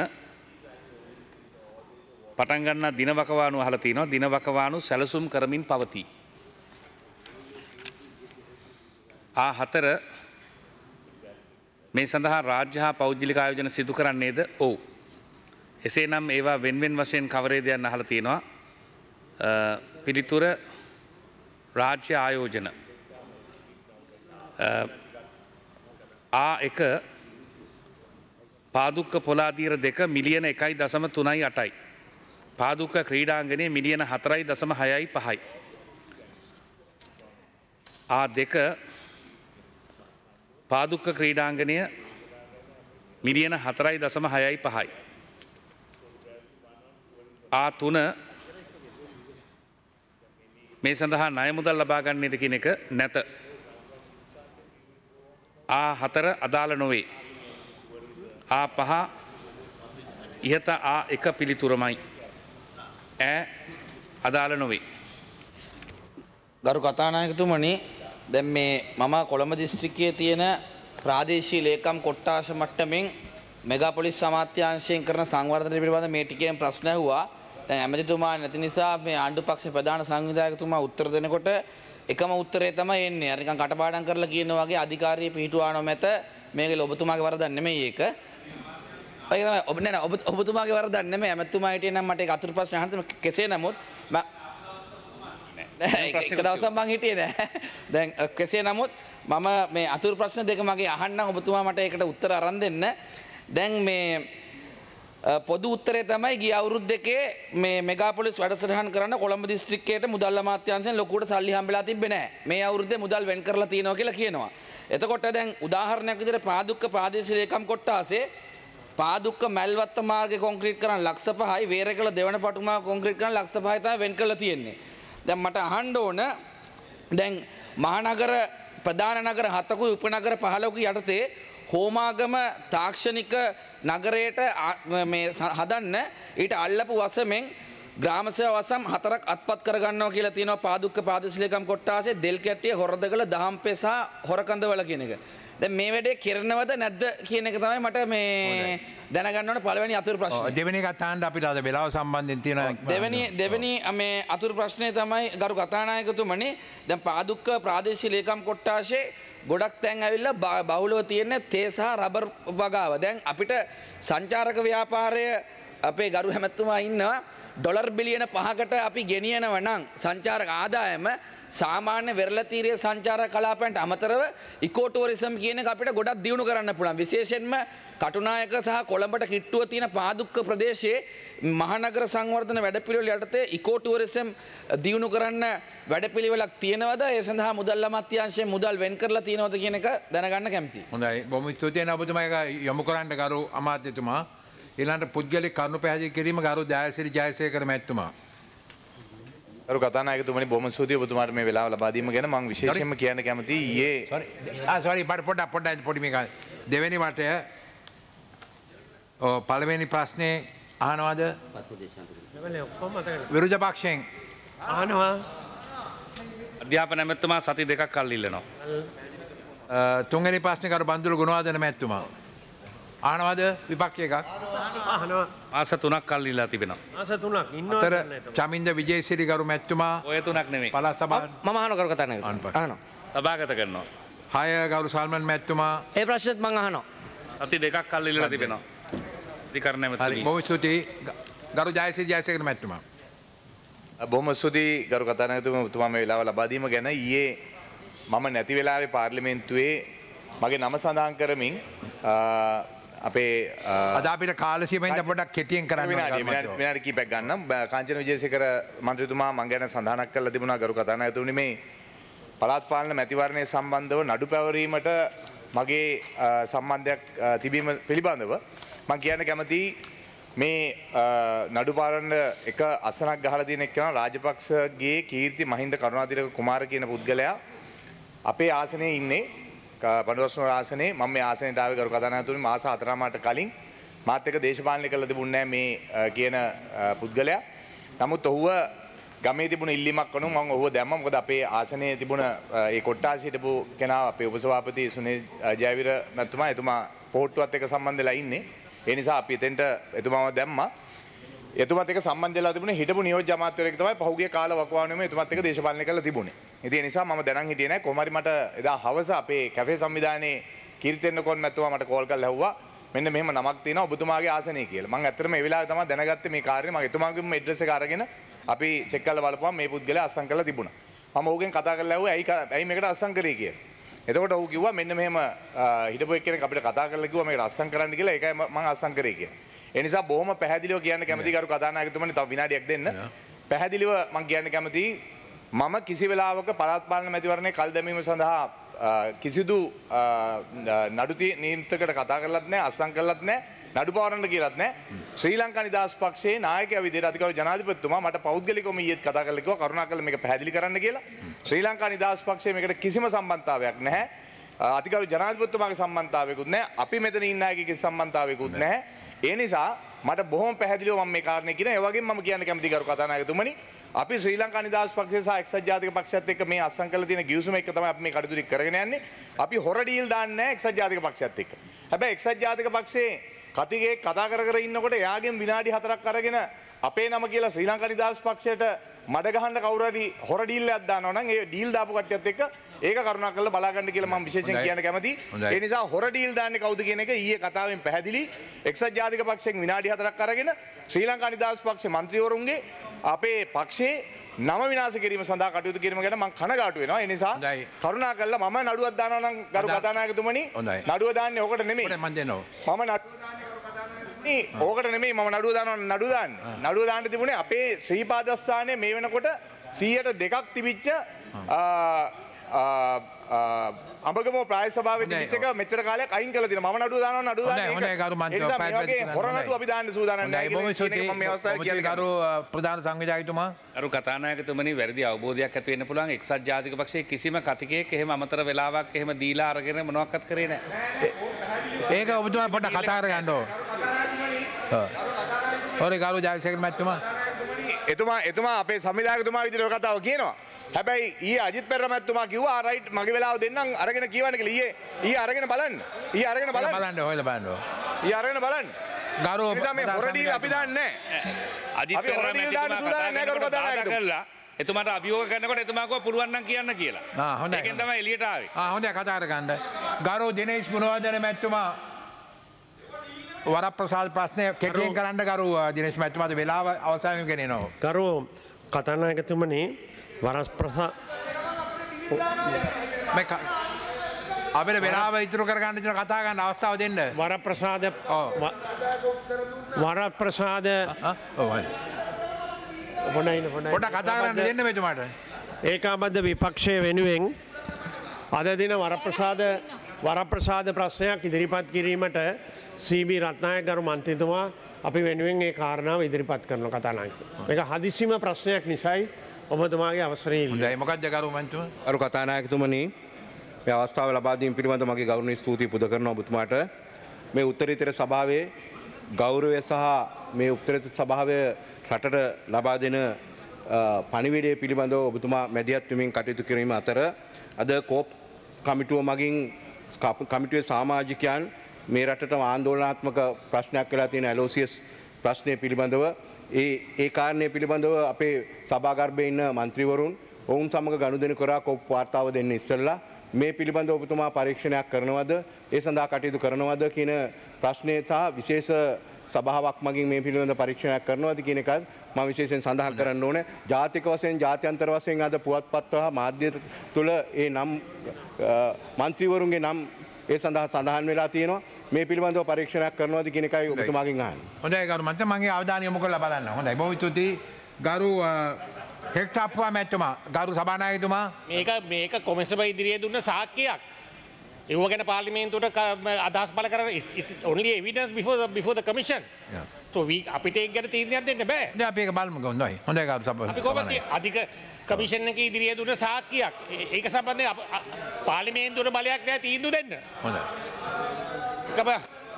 පටන් ගන්නා දිනවකවානු අහලා තිනවා. දිනවකවානු සැලසුම් කරමින් පවතී. ආ හතර මේ සඳහා රාජ්‍ය හා පෞද්ගලික ආයෝජන සිදු කරන්නේද? ඔව්. එසේනම් ඒවා වෙන වෙන වශයෙන් කවරේද යන්න අහලා තියෙනවා. පිළිතුර රාජ්‍ය ආයෝජන. ආ එක පාදුක්ක පොලාදීර දෙක මිලියන එකයි දශම තුනයි අටයි. පාදුක්ක ක්‍රීඩාංගනයේ මිලියන හතරයි දශම හයයි පහයි. ආ දෙක පාදුක්ක ක්‍රීඩාංගනය මිලියන හතරයි දශම හයයි පහයි. ආ තුන මේ සඳහා ණය මුදල් ලබා ගන්නේද කියන එක නැත. ආ හතර අදාළ නොවේ. ආ පහ ඉහත ආ එක පිළිතුරමයි. ඈ අදාළ නොවේ. ගරු කතානායකතුමනි දැන් මේ මම කොළඹ දිස්ත්‍රික්කයේ තියෙන ප්‍රාදේශීය ලේකම් කොට්ටාශ මට්ටමින් මෙගා පොලිස් අමාත්‍යාංශයෙන් කරන සංවර්ධනය පිළිබඳ මේ ටිකෙන් ප්‍රශ්න ඇහුවා. දැන් ඇමතිතුමා නැති නිසා මේ ආණ්ඩු පක්ෂ ප්‍රධාන සංවිධායකතුමා උත්තර දෙනකොට එකම උත්තරේ තමයි එන්නේ. අර නිකන් කටපාඩම් කරලා කියන වගේ අධිකාරිය පිටුවා නොමැත. මේක ඔබතුමාගේ වරදක් නෙමෙයි ඒක. ඒක තමයි ඔබ නෑ ඔබ ඔබතුමාගේ වරදක් නෙමෙයි. ඇමතිතුමා හිටියේ නම් මට ඒක අතුරු ප්‍රශ්න අහන්න කෙසේ නමුත් එක දවසක් මං හිටියේ නෑ. දැන් කෙසේ නමුත් මම මේ අතුරු ප්‍රශ්න දෙක මගේ අහන්නම් ඔබතුමා මට ඒකට උත්තර අරන් දෙන්න. දැන් මේ පොදු උත්තරේ තමයි ගිය අවුරුදු දෙකේ මේ මෙගාපොලිස් වැඩසටහන් කරන්න කොළඹ දිස්ත්‍රික්කයට මුදල් අමාත්‍යාංශයෙන් ලොකුවට සල්ලි හම්බෙලා තිබ්බේ නැහැ. මේ අවුරුද්දේ මුදල් වෙන් කරලා තියෙනවා කියලා කියනවා. එතකොට දැන් උදාහරණයක් විදිහට පාදුක්ක ප්‍රාදේශීය ලේකම් කොට්ටාසේ පාදුක්ක මැල්වත්ත මාර්ගය කොන්ක්‍රීට් කරන්න ලක්ෂ පහයි වේරකල දෙවන පටුමාව කොන්ක්‍රීට් කරන්න ලක්ෂ පහයි තමයි වෙන් කරලා තියෙන්නේ. දැන් මට අහන්න ඕන දැන් මහනගර ප්‍රධාන නගර හතකුයි උපනගර පහළකුයි යටතේ හෝමාගම තාක්ෂණික නගරයට මේ හදන්න ඊට අල්ලපු වසමෙන් ග්‍රාම සේවා වසම් හතරක් අත්පත් කරගන්නවා කියලා තියෙනවා පාදුක්ක ප්‍රාදේශීය ලේකම් කොට්ටාසේ දෙල් කැට්ටිය හොරදගල දහම්පේ සහ හොරකන්දවල කියන එක. දැන් මේ වැඩේ කරනවද නැද්ද කියන එක තමයි මට මේ දැනගන්න ඕන පළවෙනි අතුරු ප්‍රශ්නේ. දෙවෙනි එකත් අහන්න අපිට අද වෙලාව සම්බන්ධයෙන් තියෙන දෙවෙනි දෙවෙනි මේ අතුරු ප්‍රශ්නේ තමයි ගරු කතානායකතුමනි දැන් පාදුක්ක ප්‍රාදේශීය ලේකම් කොට්ටාසේ ගොඩක් තැන් ඇවිල්ලා බහුලව තියෙන තේ සහ රබර් වගාව. දැන් අපිට සංචාරක ව්‍යාපාරය අපේ ගරු හැමතුමා ඉන්නවා ඩොලර් බිලියන පහකට අපි ගෙනියනව නම් සංචාරක ආදායම සාමාන්‍ය වෙරළතීරයේ සංචාරක කලාපයන්ට අමතරව ඉකෝ ටූරිසම් කියන එක අපිට ගොඩක් දියුණු කරන්න පුළුවන්. විශේෂයෙන්ම කටුනායක සහ කොළඹට කිට්ටුව තියෙන පාදුක්ක ප්‍රදේශයේ මහනගර සංවර්ධන වැඩපිළිවෙල යටතේ ඉකෝ ටූරිසම් දියුණු කරන්න වැඩපිළිවෙලක් තියෙනවද? ඒ සඳහා මුදල් අමාත්‍යාංශයෙන් මුදල් වෙන් කරලා තියෙනවද කියන එක දැනගන්න කැමතියි. හොඳයි. බොහොම ස්තුතියි ඔබතුමා ඒක යොමු කරන්න ගරු අමාත්‍යතුමා. ඊළඟට පුද්ගලික කරුණු පැහැදිලි කිරීම ගරු ජයසිරි ජයසේකර මැතිතුමා. ගරු කතානායකතුමනි බොහොම ස්තුතියි ඔබතුමාට මේ වෙලාව ලබා දීම ගැන මම විශේෂයෙන්ම කියන්න කැමතියි ඊයේ sorry ආ sorry පොඩ පොඩ පොඩ පොඩි මේක දෙවෙනි වටය ඔව් පළවෙනි ප්‍රශ්නේ අහනවාද? විරුද්ධ පක්ෂයෙන් අහනවා. අධ්‍යාපන ඇමතුමා සති දෙකක් කල් ඉල්ලනවා. තුන්වෙනි ප්‍රශ්නේ කරු බන්දුල ගුණවර්ධන මැතිතුමා. අහනවාද විපක්ෂ එකක්? අහනවා. මාස තුනක් කල් ඉල්ලා තිබෙනවා. මාස තුනක් ඉන්නවා. අතර චමින්ද විජේසිරි කරු මැතිතුමා ඔය තුනක් නෙමෙයි. පළාත් සභාව මම අහනවා කරු කතානායකතුමා. අහනවා. සභාගත කරනවා. හය ගරු සල්මන් මැතිතුමා. ඒ ප්‍රශ්නෙත් මම අහනවා. සති දෙකක් කල් ඉල්ලලා තිබෙනවා. අධිකරණ හරි ඇමතුමනි. බොහොම ස්තුතියි ගරු ජයසිරි ජයසේකර මැතිතුමා. බොහොම ස්තුතියි ගරු කතානායකතුමා ඔබතුමා මේ වෙලාව ලබා දීම ගැන. ඊයේ මම නැති වෙලාවේ පාර්ලිමේන්තුවේ මගේ නම සඳහන් කරමින් අපේ අද අපිට කාල සීමෙන් පොඩ්ඩක් කෙටියෙන් කරන්න ඕනේ. විනාඩි කිහිපයක් ගන්නම්. කාංචන විජේසේකර මන්ත්‍රීතුමා මම ගැන සඳහනක් කරලා තිබුණා ගරු කතානායකතුමනි මේ පළාත් පාලන මැතිවරණය සම්බන්ධව නඩු පැවරීමට මගේ සම්බන්ධයක් තිබීම පිළිබඳව මම කියන්න කැමතියි මේ නඩු පාලන එක අසනක් ගහලා තියෙන එක්කෙනා රාජපක්ෂගේ කීර්ති මහින්ද කරුණාතිලක කුමාර කියන පුද්ගලයා අපේ ආසනයේ ඉන්නේ පඬුවස්නුවර ආසනයේ. මම මේ ආසනයට ආවේ ගරු කතානායකතුමනි මාස හතරමාරකට කලින් මාත් එක්ක දේශපාලනය කළා තිබුණේ නැහැ මේ කියන පුද්ගලයා. නමුත් ඔහුව ගමේ තිබුණ ඉල්ලීමක් වුණු මම ඔහුව දැම්මා. මොකද අපේ ආසනයේ තිබුණ ඒ කොට්ටාසි හිටපු කෙනා අපේ උපසභාපති සුනිල් ජයවීර මැතිතුමා එතුමා පොට්ටුවත් එක්ක සම්බන්ධ වෙලා ඉන්නේ. ඒ නිසා අපි එතෙන්ට එතුමාව දැම්මා. එතුමත් එක්ක සම්බන්ධ වෙලා තිබුණේ හිටපු නියෝජ්‍ය අමාත්‍යවරයෙක් තමයි පහුගිය කාල වකවානුවේම එතුමත් එක්ක දේශපාලනය කරලා තිබුණේ. ඉතින් ඒ නිසා මම දැනන් හිටියේ නැහැ. කොහොම හරි මට එදා හවස අපේ කැෆේ සංවිධානයේ කීර්තිෙන්න කොන් මැතිතුමා මට කෝල් කරලා ඇහුවා මෙන්න මෙහෙම නමක් තියෙනවා ඔබතුමාගේ ආසනයේ කියලා. මම ඇත්තටම ඒ වෙලාවේ තමයි දැනගත්තේ මේ කාර්යය. මම එතුමාගේම ඇඩ්‍රස් එක අරගෙන අපි චෙක් කරලා බලපුවම මේ පුද්ගලයා අස්සම් කරලා තිබුණා. මම ඔහුගෙන් කතා කරලා ඇහුවා ඇයි ඇයි මේකට අස්සම් කරේ කියලා. එතකොට ඔහු කිව්වා මෙන්න මෙහෙම හිටපු එක්කෙනෙක් අපිට කතා කරලා කිව්වා මේකට අස්සම් කරන්න කියලා. ඒකයි මම අස්සම් කරේ කියලා. ඒ නිසා බොහොම පැහැදිලිව කියන්න කැමතියි ගරු කතානායකතුමනි තව විනාඩියක් දෙන්න. පැහැදිලිව මම කියන්න කැමතියි මම කිසි වෙලාවක පළාත් පාලන මැතිවරණයේ කල් දැමීම සඳහා කිසිදු නඩු නීතියකට කතා කරලත් නැහැ අස්සම් කරලත් නැහැ නඩු පවරන්න කියලාත් නැහැ. ශ්‍රී ලංකා නිදහස් පක්ෂයේ නායකයා විදිහට අධිකාරී ජනාධිපතිතුමා මට පෞද්ගලිකවම ඊයේත් කතා කරලා කිව්වා කරුණාකරලා මේක පැහැදිලි කරන්න කියලා. ශ්‍රී ලංකා නිදහස් පක්ෂයේ මේකට කිසිම සම්බන්ධතාවයක් නැහැ. අධිකාරී ජනාධිපතිතුමාගේ සම්බන්ධතාවයකුත් නැහැ. අපි මෙතන ඉන්න අයගේ කිසි සම්බන්ධතාවයකුත් නැහැ. ඒ නිසා මට බොහොම පැහැදිලිව මම මේ කාරණේ කියන. ඒ වගේම මම කියන්න කැමති කරු කතානායකතුමනි අපි ශ්‍රී ලංකා නිදහස් පක්ෂය සහ එක්සත් ජාතික පක්ෂයත් එක්ක මේ අත්සන් කරලා තියෙන ගිවිසුම එක්ක තමයි අපි මේ කටයුතු කරගෙන යන්නේ. අපි හොර ඩීල් දාන්නේ නැහැ එක්සත් ජාතික පක්ෂයත් එක්ක. හැබැයි එක්සත් ජාතික පක්ෂයේ කතිගේ කතා කර කර ඉන්නකොට එයාගෙන් විනාඩි හතරක් අරගෙන අපේ නම කියලා ශ්‍රී ලංකා නිදහස් පක්ෂයට මඩ ගහන්න කවුරු හරි හොර ඩීල් එකක් දානවා නම් ඒ ඩීල් දාපු කට්ටියත් එක්ක ඒක කරුණාකරලා බලා ගන්න කියලා මම විශේෂයෙන් කියන්න කැමතියි. ඒ නිසා හොර ඩීල් දාන්නේ කවුද කියන එක ඊයේ කතාවෙන් පැහැදිලි. එක්සත් ජාතික පක්ෂයෙන් විනාඩි හතරක් අරගෙන ශ්‍රී ලංකා නිදහස් පක්ෂේ മന്ത്രിවරුන්ගේ අපේ පක්ෂයේ නම විනාශ කිරීම සඳහා කටයුතු කිරීම ගැන මම කනගාටු වෙනවා. ඒ නිසා කරුණාකරලා මම නඩුවක් දානවා නම් ගරු කතානායකතුමනි නඩුව දාන්නේ ඕකට නෙමෙයි. මම නඩුව දාන්නේ ඕකට නෙමෙයි මම නඩුව දානවා නඩුව දාන්නේ. නඩුව දාන්න තිබුණේ අපේ ශ්‍රීපාදස්ථානයේ මේ වෙනකොට සීයට දෙකක් තිබිච්ච අඹගම ප්‍රාය සභාවේ තිබිච්ච එක මෙච්චර කාලයක් අයින් කරලා තියෙනවා. මම නඩුව දානවා නඩුව දාන්නේ. හොඳයි ගරු මන්ත්‍රී පැහැදිලි කරනවා. හොර නඩුව අපි දාන්න සූදානම් නැහැ කියන එක මම මේ අවස්ථාවේ කියන්නේ. ගරු ප්‍රධාන සංවිධායකතුමා අරු කතානායකතුමනි වැරදි අවබෝධයක් ඇති වෙන්න පුළුවන්. එක්සත් ජාතික පක්ෂයේ කිසිම කතිකයෙක් එහෙම අමතර වෙලාවක් එහෙම දීලා අරගෙන මොනවක්වත් කරේ නැහැ. ඒක ඔබතුමා පොඩ්ඩක් කතා කරගන්න ඕන. හොරේ ගරු ජයසේකර මැතිතුමා එතුමා එතුමා අපේ සංවිධායකතුමා විදිහට කතාව කියනවා. හැබැයි ඊයේ අජිත් පෙරේරා මැතිතුමා කිව්වා ආ රයිට් මගේ වෙලාව දෙන්නම් අරගෙන කියවන්න කියලා. ඊයේ ඊයේ අරගෙන බලන්න. ඊයේ අරගෙන බලන්න. බලන්න හොයලා බලන්න. ඊයේ අරගෙන බලන්න. ගරු නිසා මේ හොර ඩීල් අපි දාන්නේ නැහැ. අජිත් පෙරේරා මැතිතුමා කරලා එතුමාට අභියෝග කරනකොට එතුමා කිව්වා පුළුවන් නම් කියන්න කියලා. ආ හොඳයි. ඒකෙන් තමයි එළියට ආවේ. ආ හොඳයි කතා කරගන්න. ගරු දිනේෂ් ගුණවර්ධන මැතිතුමා වරප්‍රසාද ප්‍රශ්නය කෙටියෙන් කරන්න ගරු දිනේෂ් මැතිතුමාට වෙලාව අවසන් වෙගෙන එනවා. ගරු කතානායකතුමනි වරස් ප්‍රසා මේක අපිට වෙලාව ඉතුරු කරගන්න දෙන කතා ගන්න අවස්ථාව දෙන්න. වරප්‍රසාද වරප්‍රසාද පොඩ්ඩක් කතා කරන්න දෙන්න මෙතුමාට. ඒකාබද්ධ විපක්ෂය වෙනුවෙන් අද දින වරප්‍රසාද වරප්‍රසාද ප්‍රශ්නයක් ඉදිරිපත් කිරීමට සීබී රත්නායක ගරු මන්ත්‍රීතුමා අපි වෙනුවෙන් ඒ කාරණාව ඉදිරිපත් කරන කතානායකතුමා. මේක හදිසිම ප්‍රශ්නයක් නිසායි ඔබතුමාගේ අවසරය ඉල්ලුවේ. මොකක්ද ගරු මන්ත්‍රීතුමා? අරු කතානායකතුමනි මේ අවස්ථාව ලබා දීම පිළිබඳව මගේ ගෞරවනීය ස්තුතිය පුද කරනවා ඔබතුමාට. මේ උත්තරීතර සභාවේ ගෞරවය සහ මේ උත්තරීතර සභාවේ රටට ලබා දෙන පණිවිඩය පිළිබඳව ඔබතුමා මැදිහත් වෙමින් කටයුතු කිරීම අතර අද කෝප් කමිටුව මගින් කමිටුවේ සමාජිකයන් මේ රටට ආందోලනාත්මක ප්‍රශ්නයක් වෙලා තියෙන ඇලෝසියස් ප්‍රශ්නය පිළිබඳව ඒ ඒ කාරණය පිළිබඳව අපේ සභාගර්භයේ ඉන්න മന്ത്രിවරුන් ඔවුන් සමග ගනුදෙනු කරා කොප් වාර්තාව දෙන්න ඉස්සෙල්ලා මේ පිළිබඳව ඔබතුමා පරීක්ෂණයක් කරනවද ඒ සඳහා කටයුතු කරනවද කියන ප්‍රශ්නය සහ විශේෂ සභාවක් මගින් මේ පිළිබඳව පරීක්ෂණයක් කරනවද කියන එකත් මම විශේෂයෙන් සඳහන් කරන්න ඕනේ. ජාතික වශයෙන් ජාත්‍යන්තර වශයෙන් අද පුවත්පත් සහ මාධ්‍ය තුළ ඒ නම් മന്ത്രിවරුන්ගේ නම් ඒ සඳහා සඳහන් වෙලා තියෙනවා. මේ පිළිබඳව පරීක්ෂණයක් කරනවද කියන එකයි ඔබතුමාගෙන් අහන්නේ. හොඳයි ගරු මන්ත්‍රී මගේ අවධානය යොමු කරලා බලන්න. හොඳයි බොහොම ස්තුතියි ගරු හෙක්ටාප්පුවා මැතිතුමා ගරු සභානායකතුමා මේක මේක කොමිසම ඉදිරියේ දුන්න සාක්කියක්. ඒව ගැන පාර්ලිමේන්තුවට අදහස් බල කරන only evidence before the, before the commission. Yeah. So we අපිට ඒක ගැන තීරණයක් දෙන්න බෑ. දැන් අපි ඒක බලමු හොඳයි. හොඳයි ගරු සභාව. අපි කොහොමද අධික කමිෂන් එකේ ඉදිරියේ දුන්න සාක්කියක් ඒක සම්බන්ධයෙන් පාර්ලිමේන්තුවට බලයක් නැහැ තීන්දුව දෙන්න. හොඳයි. කබ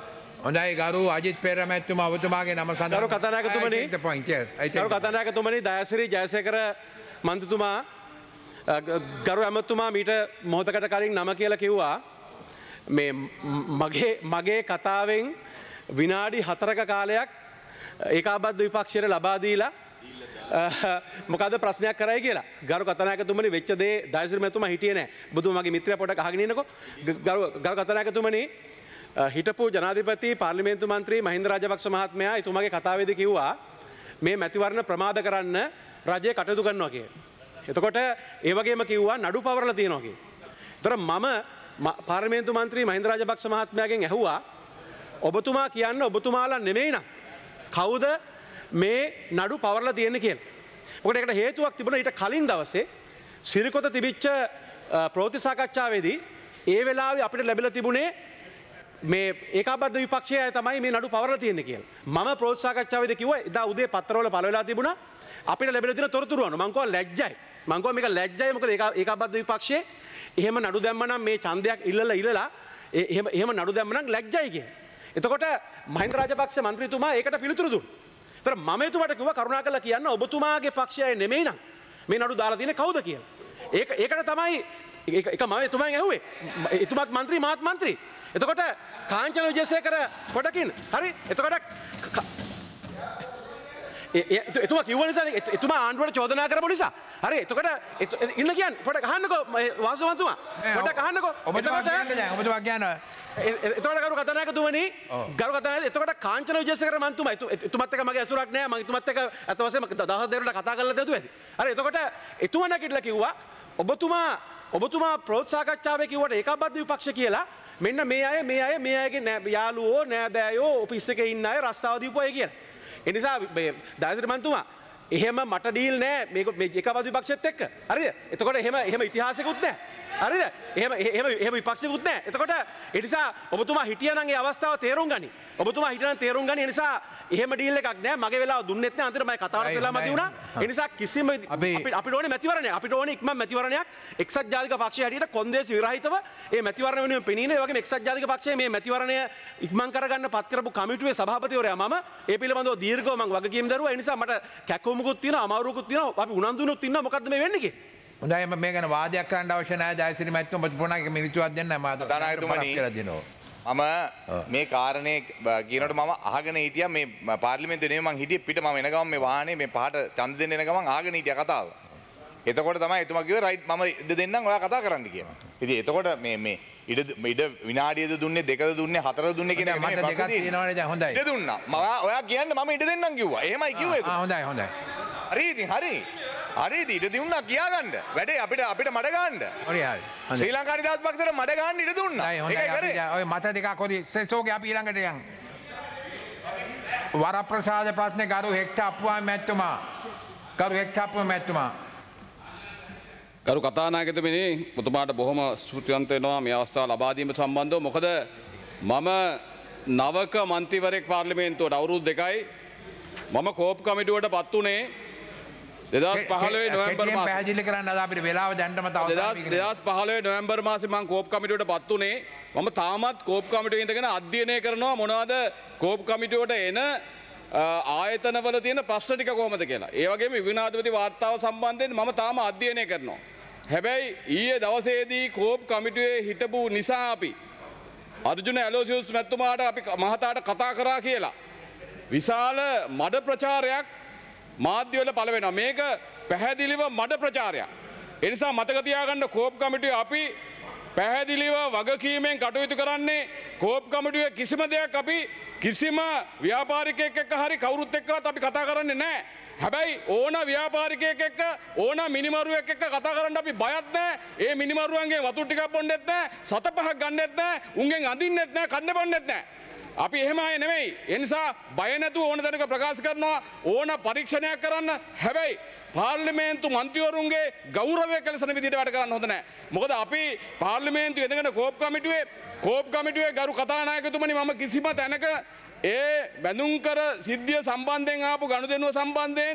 හොඳයි ගරු අජිත් පෙරමැතිතුමා ඔබතුමාගේ නම සඳහන් ගරු කතානායකතුමනි I take the point, yes. I take ගරු the point. කතානායකතුමනි දයාසිරි ජයසේකර මන්ත්‍රතුමා ගරු ඇමතුමා මීට මොහොතකට කලින් නම කියලා කිව්වා මේ මගේ මගේ කතාවෙන් විනාඩි හතරක කාලයක් ඒකාබද්ධ විපක්ෂයට ලබා දීලා මොකද ප්‍රශ්නයක් කරයි කියලා ගරු කතානායකතුමනි වෙච්ච දේ දයාසිරි මැතිතුමා හිටියේ නැහැ. බුදුම මගේ මිත්‍රයා පොඩක් අහගෙන ඉන්නකෝ. ගරු ගරු කතානායකතුමනි හිටපු ජනාධිපති පාර්ලිමේන්තු මන්ත්‍රී මහින්ද රාජපක්ෂ මහත්මයා එතුමාගේ කතාවේදී කිව්වා මේ මැතිවරණ ප්‍රමාද කරන්න රජය කටයුතු කරනවා කියලා. එතකොට ඒ වගේම කිව්වා නඩු පවරලා තියෙනවා කියලා. ඒතර මම පාර්ලිමේන්තු මන්ත්‍රී මහින්ද රාජපක්ෂ මහත්මයාගෙන් ඇහුවා ඔබතුමා කියන්න ඔබතුමාලා නෙමෙයි නම් කවුද මේ නඩු පවරලා තියෙන්නේ කියලා. මොකද ඒකට හේතුවක් තිබුණා ඊට කලින් දවසේ සිරිකොත තිබිච්ච ප්‍රවෘත්ති සාකච්ඡාවේදී ඒ වෙලාවේ අපිට ලැබිලා තිබුණේ මේ ඒකාබද්ධ විපක්ෂය තමයි මේ නඩු පවරලා තියෙන්නේ කියලා. මම ප්‍රවෘත්ති සාකච්ඡාවේදී කිව්වා එදා උදේ පත්තරවල පළ වෙලා තිබුණා අපිට ලැබිලා තියෙන තොරතුරු අනුව මං කිව්වා ලැජ්ජයි. මං කිව්වා මේක ලැජ්ජයි මොකද ඒකාබද්ධ විපක්ෂයේ එහෙම නඩු දැම්ම නම් මේ ඡන්දයක් ඉල්ලලා ඉල්ලලා එහෙම එහෙම නඩු දැම්ම නම් ලැජ්ජයි කියලා. එතකොට මහින්ද රාජපක්ෂ මන්ත්‍රීතුමා ඒකට පිළිතුරු දුන්නා. ඒතර මම එතුමාට කිව්වා කරුණාකරලා කියන්න ඔබතුමාගේ පක්ෂය නෙමෙයි නම් මේ නඩු දාලා තියෙන්නේ කවුද කියලා. ඒක ඒකට තමයි ඒක මම එතුමාගෙන් ඇහුවේ. එතුමාත් මන්ත්‍රී මාත් මන්ත්‍රී. එතකොට කාංචන විජේසේකර පොඩකින් හරි එතකොට එතුමා කිව්ව නිසා එතුමා ආණ්ඩුවට චෝදනා කරපු නිසා හරි එතකොට ඉන්න කියන්නේ පොඩක් අහන්නකෝ වාසු මන්තුමා පොඩක් අහන්නකෝ ඔබතුමා කියන්න දැන් ඔබතුමා කියන්න එතකොට ගරු කතානායකතුමනි ගරු කතානායක එතකොට කාංචන විජේසේකර මන්තුමා එතුමත් එක්ක මගේ ඇසුරක් නැහැ මම එතුමත් එක්ක අත වශයෙන්ම දවස් දෙකකට කතා කරලා දෙතු ඇති හරි එතකොට එතුමා නැගිටලා කිව්වා ඔබතුමා ඔබතුමා ප්‍රෝත්සාහකච්ඡාවේ කිව්වට ඒකාබද්ධ විපක්ෂ කියලා මෙන්න මේ අය මේ අය මේ අයගේ යාළුවෝ නෑදෑයෝ ඔෆිස් එකේ ඉන්න අය රස්සාව දීපු අය කියලා. ඒ නිසා දයාසිරි මන්තුමා එහෙම මට ඩීල් නෑ මේක මේ ඒකාබද්ධ විපක්ෂෙත් එක්ක. හරිද? එතකොට එහෙම එහෙම ඉතිහාසෙකුත් නෑ. හරිද? එහෙම එහෙම එහෙම විපක්ෂෙකුත් නෑ. එතකොට ඒ නිසා ඔබතුමා හිටියා නම් ඒ අවස්ථාව තේරුම් ගනි. ඔබතුමා හිටියා නම් තේරුම් ගනි. ඒ නිසා එහෙම ඩීල් එකක් නෑ. මගේ වෙලාව දුන්නෙත් නෑ. අන්තිමට මම කතාවට වෙලා මදි වුණා. ඒ නිසා කිසිම අපිට අපිට ඕනේ මැතිවරණයක්. අපිට ඕනේ ඉක්මන් මැතිවරණයක්. එක්සත් ජාතික පක්ෂය හැටියට කොන්දේසි විරහිතව ඒ මැතිවරණ වෙනුවෙන් පෙනීන ඒ වගේම එක්සත් ජාතික පක්ෂයේ මේ මැතිවරණය ඉක්මන් කරගන්න පත් කරපු කමිටුවේ සභාපතිවරයා මම ඒ පිළිබඳව දීර්ඝව මම වගකීම් දරුවා. ඒ නිසා මට කැක්කුමකුත් තියෙනවා අමාරුවකුත් තියෙනවා. අපි උනන්දුනුත් ඉන්නවා. මොකද්ද මේ වෙන්නේ කියලා. හොඳයි මේ ගැන වාදයක් කරන්න අවශ්‍ය නැහැ ජයසිරි මැතිතුමා ඔබතුමාගේ මිනිත්තුවක් දෙන්න මම කතානායකතුමනි මම මේ කාරණේ කියනකොට මම අහගෙන හිටියා මේ පාර්ලිමේන්තුවේ නෙමෙයි මං හිටියේ පිට මම එන ගමන් මේ වාහනේ මේ පහට ඡන්ද දෙන්න එන ගමන් අහගෙන හිටියා කතාව. එතකොට තමයි එතුමා කිව්වේ රයිට් මම ඉඩ දෙන්නම් ඔයා කතා කරන්න කියලා. ඉතින් එතකොට මේ මේ ඉඩ ඉඩ විනාඩියද දුන්නේ දෙකද දුන්නේ හතරද දුන්නේ කියන එක මට දෙකක් තියෙනවනේ දැන් හොඳයි. ඉඩ දුන්නා. මම ඔයා කියන්නේ මම ඉඩ දෙන්නම් කිව්වා. එහෙමයි කිව්වේ ඒක. ආ හොඳයි හොඳයි. හරි ඉතින් හරි. හරි ඉතින් ඉඩ දුන්නා කියාගන්න. වැඩේ අපිට අපිට මඩ ගන්න. හරි හරි. ශ්‍රී ලංකා නිදහස් පක්ෂයට මඩ ගන්න ඉඩ දුන්නා. ඒකයි කරේ. ඔය මත දෙකක් හොදි සෙසෝගේ අපි ඊළඟට යන්. වරප්‍රසාද ප්‍රශ්නේ ගරු හෙක්ටර් අප්පුවා මැතිතුමා. ගරු හෙක්ටර් අප්පුවා මැතිතුමා. ගරු කතානායකතුමනි ඔබතුමාට බොහොම ස්තුතිවන්ත වෙනවා මේ අවස්ථාව ලබා දීම සම්බන්ධව. මොකද මම නවක මන්ත්‍රීවරයෙක් පාර්ලිමේන්තුවට අවුරුදු දෙකයි මම කෝප් කමිටුවට පත් වුණේ දෙදහස් පහළොවේ නොවැම්බර් මාසේ. පැහැදිලි කරන්න අද අපිට වෙලාව දැන්නම තව දෙදහස් පහළොවේ නොවැම්බර් මාසේ මම කෝප් කමිටුවට පත් වුණේ. මම තාමත් කෝප් කමිටුවේ ඉඳගෙන අධ්‍යයනය කරනවා මොනවද කෝප් කමිටුවට එන ආයතනවල තියෙන ප්‍රශ්න ටික කොහොමද කියලා. ඒ වගේම විනාධිපති වාර්තාව සම්බන්ධයෙන් මම තාම අධ්‍යයනය කරනවා. හැබැයි ඊයේ දවසේදී කෝප් කමිටුවේ හිටපු නිසා අපි අර්ජුන ඇලෝසියස් මැතිතුමාට අපි මහතාට කතා කරා කියලා විශාල මඩ ප්‍රචාරයක් මාධ්‍යවල පළ වෙනවා. මේක පැහැදිලිව මඩ ප්‍රචාරයක්. ඒ නිසා මතක තියාගන්න කෝප් කමිටුවේ අපි පැහැදිලිව වගකීමෙන් කටයුතු කරන්නේ කෝප් කමිටුවේ කිසිම දෙයක් අපි කිසිම ව්‍යාපාරිකයෙක් එක්ක හරි කවුරුත් එක්කවත් අපි කතා කරන්නේ නැහැ. හැබැයි ඕන ව්‍යාපාරිකයෙක් එක්ක ඕන මිනිමරුවෙක් එක්ක කතා කරන්න අපි බයත් නැහැ. ඒ මිනිමරුවන්ගේ වතුර ටිකක් බොන්නෙත් නැහැ, සත පහක් ගන්නෙත් නැහැ, උන්ගෙන් අඳින්නෙත් නැහැ, කන්න බොන්නෙත් නැහැ. අපි එහෙම අය නෙමෙයි. ඒ නිසා බය නැතුව ඕන තැනක ප්‍රකාශ කරනවා, ඕන පරීක්ෂණයක් කරන්න. හැබැයි පාර්ලිමේන්තු මන්ත්‍රීවරුන්ගේ ගෞරවය කළසන විදිහට වැඩ කරන්න හොඳ නැහැ. මොකද අපි පාර්ලිමේන්තුවේ ඉඳගෙන කෝප් කමිටුවේ කෝප් කමිටුවේ ගරු කතානායකතුමනි මම කිසිම තැනක ඒ බැඳුම් කර සිද්ධිය සම්බන්ධයෙන් ආපු ගනුදෙනුව සම්බන්ධයෙන්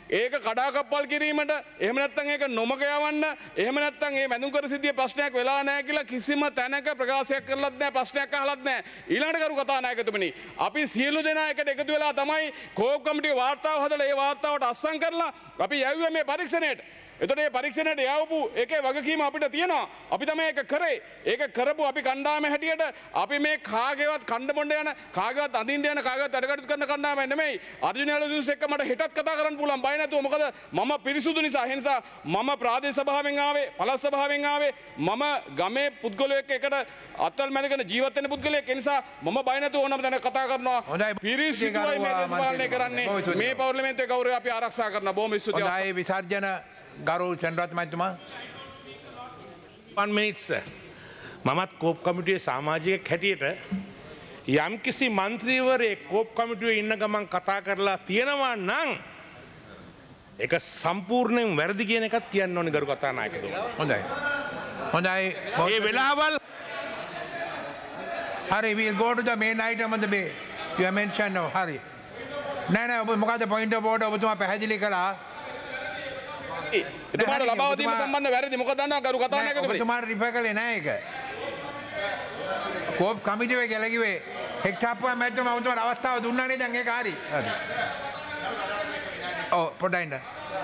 ඒක කඩාකප්පල් කිරීමට එහෙම නැත්නම් ඒක නොමග යවන්න එහෙම නැත්නම් මේ මැදුම් කර සිටිය ප්‍රශ්නයක් වෙලා නැහැ කියලා කිසිම තැනක ප්‍රකාශයක් කරලත් නැහැ ප්‍රශ්නයක් අහලත් නැහැ. ඊළඟට කරු කතානායකතුමනි අපි සියලු දෙනා එකට එකතු වෙලා තමයි කෝප් කමිටුවේ වාර්තාව හදලා ඒ වාර්තාවට අත්සන් කරලා අපි යවුවේ මේ පරීක්ෂණයට. එතකොට මේ පරීක්ෂණයට යවපු එකේ වගකීම අපිට තියෙනවා. අපි තමයි ඒක කරේ. ඒක කරපු අපි කණ්ඩායම හැටියට අපි මේ කාගේවත් කණ්ඩ බොණ්ඩ යන කාගේවත් අඳින්න යන කාගේවත් වැඩ කටයුතු කරන කණ්ඩායම නෙමෙයි. අර්ජුන ඇලදුස් එක්ක මට හෙටත් කතා කරන්න පුළුවන් බය නැතුව. මොකද මම පිරිසුදු නිසා. ඒ නිසා මම ප්‍රාදේශ සභාවෙන් ආවේ, පළාත් සභාවෙන් ආවේ. මම ගමේ පුද්ගලයෙක් එකට අත්වල මැදගෙන ජීවත් වෙන පුද්ගලයෙක්. ඒ නිසා මම බය නැතුව ඕනම තැනක කතා කරනවා. පිරිසුදුයි මේ දේශ පාලනය කරන්නේ. මේ පාර්ලිමේන්තුවේ ගෞරවය අපි ආරක්ෂා කරනවා. බොහොම ස්තුතියි. හොඳයි විසර්ජන ගරු චන්ද්‍රරත්න මහත්මයා. one minute sir. මමත් කෝප් කමිටුවේ සමාජිකයෙක් හැටියට යම්කිසි මන්ත්‍රීවරයෙක් කෝප් කමිටුවේ ඉන්න ගමන් කතා කරලා තියෙනවා නම් ඒක සම්පූර්ණයෙන් වැරදි කියන එකත් කියන්න ඕනේ ගරු කතානායකතුමා. හොඳයි. හොඳයි. මේ වෙලාවල් හරි we'll go to the main item of the day. You have mentioned no. හරි. නෑ නෑ ඔබ මොකද point of order ඔබතුමා පැහැදිලි කළා. එතුමාට ලබා දීම සම්බන්ධ වැරදි මොකද දන්නවා ගරු කතානායකතුමනි. ඔබතුමාට රිෆර් කළේ නෑ ඒක. කෝප් කමිටුවේ ගැලගිවේ හෙක්ටාප්පුවා මැතිතුමා ඔබතුමාට අවස්ථාව දුන්නානේ දැන් ඒක හරි. හරි. ඔව් පොඩ්ඩක් ඉන්න.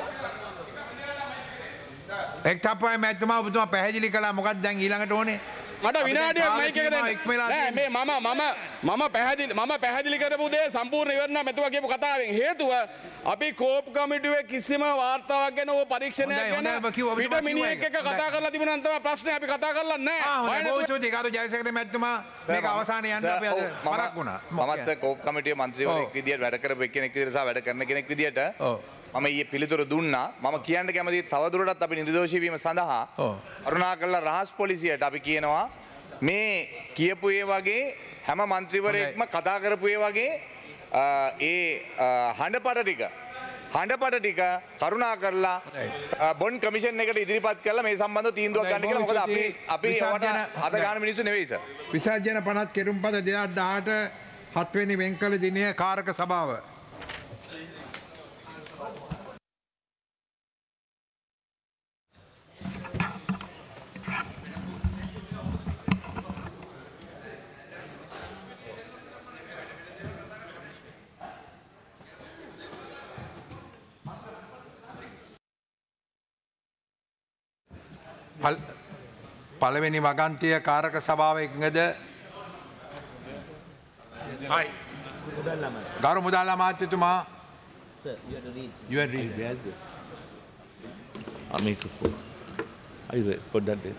හෙක්ටාප්පුවා මැතිතුමා ඔබතුමා පැහැදිලි කළා මොකක්ද දැන් ඊළඟට ඕනේ? මට විනාඩියක් මයික් එක දෙන්න. නෑ මේ මම මම මම පැහැදිලි මම පැහැදිලි කරපු දේ සම්පූර්ණ ඉවරනා මෙතුමා කියපු කතාවෙන් හේතුව අපි කෝප් කමිටුවේ කිසිම වාර්තාවක් ගැන ඕ පරීක්ෂණයක් ගැන පිට මිනිහෙක් එක්ක කතා කරලා තිබුණා නම් තමයි ප්‍රශ්නේ අපි කතා කරලා නැහැ. ආ හොඳයි බොහෝ ස්තුතියි ගරු ජයසේකර මැතිතුමා මේක අවසානයේ යන්න අපි අද මරක් වුණා. මමත් සර් කෝප් කමිටුවේ මන්ත්‍රීවරයෙක් විදියට වැඩ කරපු කෙනෙක් විදියට සහ වැඩ කරන කෙනෙක් විදියට මම ඊයේ පිළිතුරු දුන්නා. මම කියන්න කැමති තවදුරටත් අපි නිර්දෝෂී වීම සඳහා කරුණාකරලා රහස් පොලිසියට අපි කියනවා මේ කියපු ඒ වගේ හැම මන්ත්‍රීවරයෙක්ම කතා කරපු ඒ වගේ ඒ හඬපට ටික හඬපට ටික කරුණා කරලා බොන්ඩ් කමිෂන් එකට ඉදිරිපත් කරලා මේ සම්බන්ධව තීන්දුවක් ගන්න කියලා. මොකද අපි අපි ඒවට අද ගන්න මිනිස්සු නෙවෙයි සර්. විසර්ජන පනත් කෙරුම්පත දෙදහස් දහඅට හත් වෙනි වෙන්කළ දිනයේ කාරක සභාව පළවෙනි වගන්තිය කාරක සභාව එකඟද? Hi. ගරු මුදල් අමාත්‍යතුමා. Sir, you have to read. You have to read. Where's it? I'll make a phone. I read. Put that there.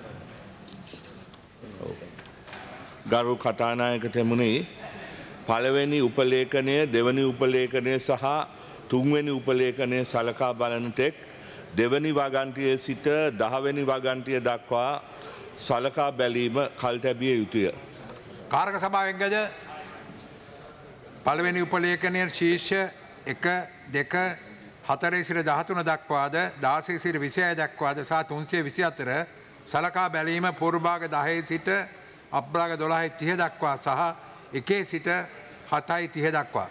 ගරු කතානායකතුමනි පළවෙනි උපලේඛනය දෙවැනි උපලේඛනය සහ තුන්වෙනි උපලේඛනය සලකා බලන තෙක් දෙවැනි වගන්තියේ සිට දහවෙනි වගන්තිය දක්වා සලකා බැලීම කල් තැබිය යුතුය. කාරක සභාවෙන්ගද පළවෙනි උපලේඛනයේ ශීර්ෂ එක දෙක හතරේ සිට දහතුන දක්වාද දාසය සිට විසිහය දක්වාද සහ තුන්සිය විසිහතර සලකා බැලීම පූර්වභාග දහයේ සිට අප්‍රාග දොළහයි තිහ දක්වා සහ එකේ සිට හතයි තිහ දක්වා.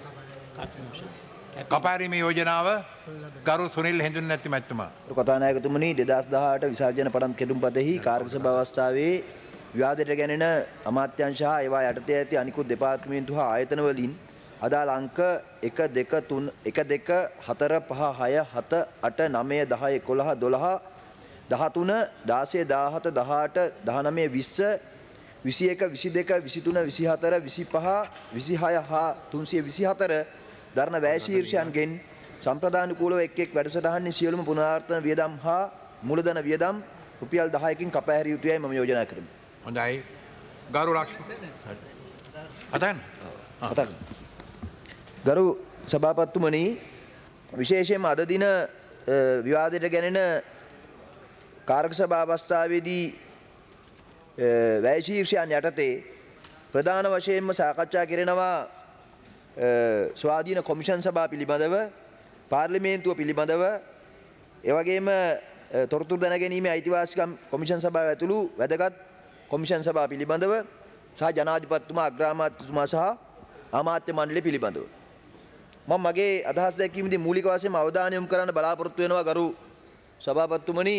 කපාරීමේ යෝජනාව ගරු සුනිල් හෙඳුන් නැති මැතිතුමා. කතානායකතුමනි දෙදහස් දහඅට විසර්ජන පටන් කෙටුම්පතෙහි කාර්ය සභාව අවස්ථාවේ විවාදයට ගැනෙන අමාත්‍යංශ හා ඒවා යටතේ ඇති අනිකුත් දෙපාර්තමේන්තු හා ආයතන වලින් අදාළ අංක එක දෙක තුන එක දෙක හතර පහ හය හත අට නවය දහය එකොළහ දොළහ දහතුන දාසය දාහත දහඅට දහනවය විස්ස විසි එක විසි දෙක විසි තුන විසි හතර විසි පහ විසිහය හා තුන්සිය විසිහතර දරණ වැය ශීර්ෂයන්ගෙන් සම්ප්‍රදානුකූලව එක් එක් වැඩසටහන්නේ සියලුම පුනරාවර්තන වියදම් හා මූලධන වියදම් රුපියල් දහයකින් කපා හැරිය යුතුයයි මම යෝජනා කරමි. හොඳයි. ගරු ලක්ෂ්මන්. අතන. අතන. ගරු සභාපතිතුමනි විශේෂයෙන්ම අද දින විවාදයට ගැනෙන කාර්ක සභා අවස්ථාවේදී වැය ශීර්ෂයන් යටතේ ප්‍රධාන වශයෙන්ම සාකච්ඡා කෙරෙනවා ස්වාධීන කොමිෂන් සභා පිළිබඳව පාර්ලිමේන්තුව පිළිබඳව එවැගේම තොරතුරු දැනගැනීමේ අයිතිවාසිකම් කොමිෂන් සභාව ඇතුළු වැදගත් කොමිෂන් සභා පිළිබඳව සහ ජනාධිපතිතුමා අග්‍රාමාත්‍යතුමා සහ අමාත්‍ය මණ්ඩලය පිළිබඳව මම මගේ අදහස් දැක්වීමේදී මූලික වශයෙන්ම අවධානය යොමු කරන්න බලාපොරොත්තු වෙනවා ගරු සභාපතිතුමනි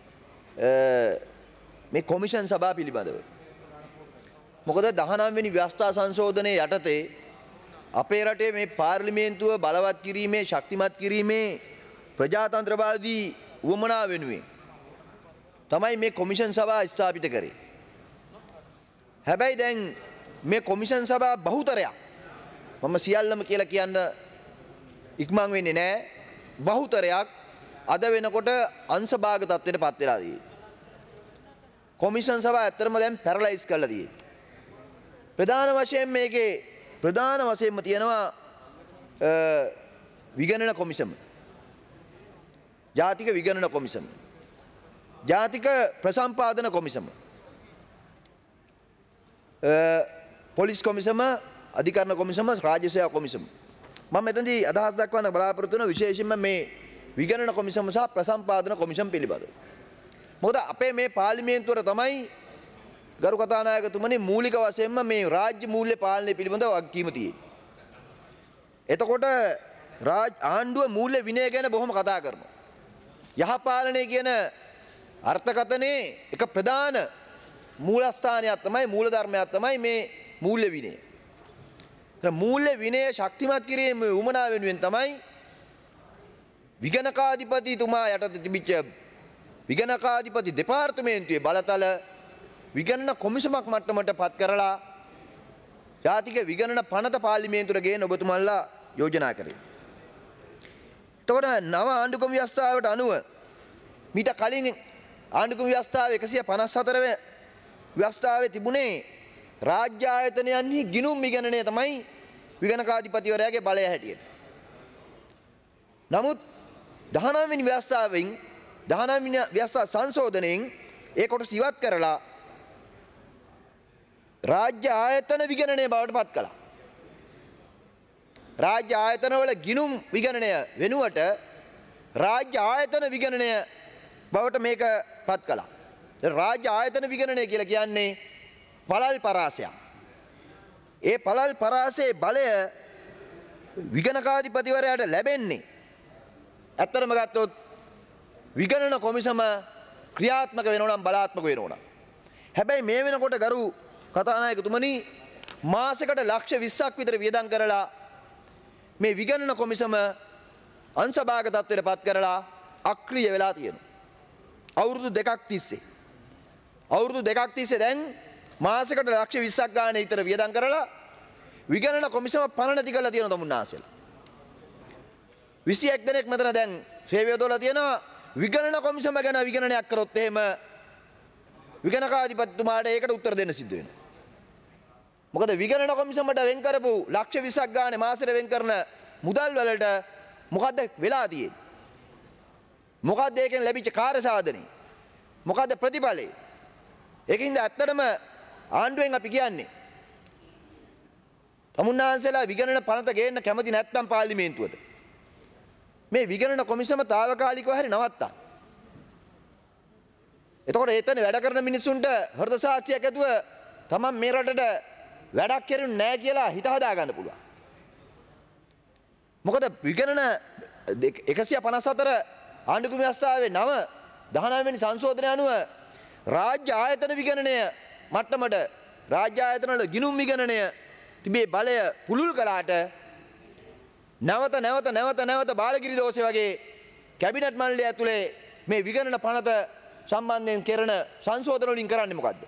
මේ කොමිෂන් සභාව පිළිබඳව. මොකද දහනවය වෙනි ව්‍යවස්ථා සංශෝධනයේ යටතේ අපේ රටේ මේ පාර්ලිමේන්තුව බලවත් කිරීමේ ශක්තිමත් කිරීමේ ප්‍රජාතන්ත්‍රවාදී උවමනා වෙනුවෙන් තමයි මේ කොමිෂන් සභාව ස්ථාපිත කරේ. හැබැයි දැන් මේ කොමිෂන් සභාව බහුතරයක් මම සියල්ලම කියලා කියන්න ඉක්මන් වෙන්නේ නැහැ. බහුතරයක් අද වෙනකොට අංශභාග තත්ත්වයට පත් වෙලා තියෙන්නේ. කොමිෂන් සභාව ඇත්තටම දැන් පැරලයිස් කරලා තියෙන්නේ. ප්‍රධාන වශයෙන් මේකේ ප්‍රධාන වශයෙන්ම තියෙනවා විගණන කොමිසම. ජාතික විගණන කොමිසම. ජාතික ප්‍රසම්පාදන කොමිසම. පොලිස් කොමිසම, අධිකරණ කොමිසම, රාජ්‍ය සේවා කොමිසම. මම මෙතනදී අදහස් දක්වන්න බලාපොරොත්තු වෙන විශේෂයෙන්ම මේ විගණන කොමිසම සහ ප්‍රසම්පාදන කොමිසම පිළිබඳව. මොකද අපේ මේ පාර්ලිමේන්තුවර තමයි ගරු කතානායකතුමනි මූලික වශයෙන්ම මේ රාජ්‍ය මූල්‍ය පාලනය පිළිබඳව වගකීම තියෙන්නේ. එතකොට රාජ් ආණ්ඩුව මූල්‍ය විනය ගැන බොහොම කතා කරනවා. යහපාලනය කියන අර්ථකථනයේ එක ප්‍රධාන මූලස්ථානයක් තමයි මූලධර්මයක් තමයි මේ මූල්‍ය විනය. මූල්‍ය විනය ශක්තිමත් කිරීමේ උවමනා වෙනුවෙන් තමයි විගණකාධිපතිතුමා යටතේ තිබිච්ච විගණකාධිපති දෙපාර්තමේන්තුවේ බලතල විගණන කොමිසමක් මට්ටමට පත් කරලා ජාතික විගණන පනත පාර්ලිමේන්තුවට ගේන ඔබතුමන්ලා යෝජනා කරේ. එතකොට නව ආණ්ඩුක්‍රම ව්‍යවස්ථාවට අනුව මීට කලින් ආණ්ඩුක්‍රම ව්‍යවස්ථාව එකසිය පනස් හතර ව්‍යවස්ථාවේ තිබුණේ රාජ්‍ය ආයතනයන්හි ගිණුම් විගණනය තමයි විගණකාධිපතිවරයාගේ බලය හැටියට. නමුත් දහනවය වෙනි ව්‍යවස්ථාවෙන් දහනවය වෙනි ව්‍යවස්ථා සංශෝධනයෙන් ඒ කොටස ඉවත් කරලා රාජ්‍ය ආයතන විගණනය බවට පත් කළා. රාජ්‍ය ආයතනවල ගිණුම් විගණනය වෙනුවට රාජ්‍ය ආයතන විගණනය බවට මේක පත් කළා. රාජ්‍ය ආයතන විගණනය කියලා කියන්නේ පළල් පරාසයක්. ඒ පළල් පරාසයේ බලය විගණකාධිපතිවරයාට ලැබෙන්නේ ඇත්තටම ගත්තොත් විගණන කොමිසම ක්‍රියාත්මක වෙනවා නම් බලාත්මක වෙනවා නම්. හැබැයි මේ වෙනකොට ගරු කතානායකතුමනි මාසෙකට ලක්ෂ විස්සක් විතර වියදම් කරලා මේ විගණන කොමිසම අංශභාග තත්ත්වයට පත් කරලා අක්‍රිය වෙලා තියෙනවා. අවුරුදු දෙකක් තිස්සේ. අවුරුදු දෙකක් තිස්සේ දැන් මාසෙකට ලක්ෂ විස්සක් ගානේ විතර වියදම් කරලා විගණන කොමිසම පණ නැති කරලා තියෙනවා තමුන්නාසෙලා. විසිඑක් දෙනෙක් මෙතන දැන් සේවය දොලා තියෙනවා. විගණන කොමිසම ගැන විගණනයක් කරොත් එහෙම විගණකාධිපතිතුමාට ඒකට උත්තර දෙන්න සිද්ධ වෙනවා. මොකද විගණන කොමිසමට වෙන් කරපු ලක්ෂ විස්සක් ගානේ මාසෙට වෙන් කරන මුදල් වලට මොකද්ද වෙලා තියෙන්නේ? මොකද්ද ඒකෙන් ලැබිච්ච කාර්ය සාධනෙ? මොකද්ද ප්‍රතිඵලය? ඒකින්ද ඇත්තටම ආණ්ඩුවෙන් අපි කියන්නේ තමුන්නාන්සේලා විගණන පනත ගේන්න කැමති නැත්නම් පාර්ලිමේන්තුවට මේ විගණන කොමිසම తాවකාලිකව හරි නවත්තා. එතකොට එතන වැඩ කරන මිනිස්සුන්ට හෘද සාක්ෂියක් ඇතුව තමන් මේ රටට වැඩක් කරුනේ නැහැ කියලා හිත හදා ගන්න පුළුවන්. මොකද විගණන එකසිය පනස් හතර ආණ්ඩුක්‍රම ව්‍යවස්ථාවේ නව දහනවය වෙනි සංශෝධනය අනුව රාජ්‍ය ආයතන විගණනය මට්ටමට රාජ්‍ය ආයතන වල ගිණුම් විගණනය තිබේ බලය පුළුල් කළාට නැවත නැවත නැවත නැවත බාලගිරි දෝෂය වගේ කැබිනට් මණ්ඩලය ඇතුලේ මේ විගණන පනත සම්බන්ධයෙන් කරන සංශෝධන වලින් කරන්නේ මොකද්ද?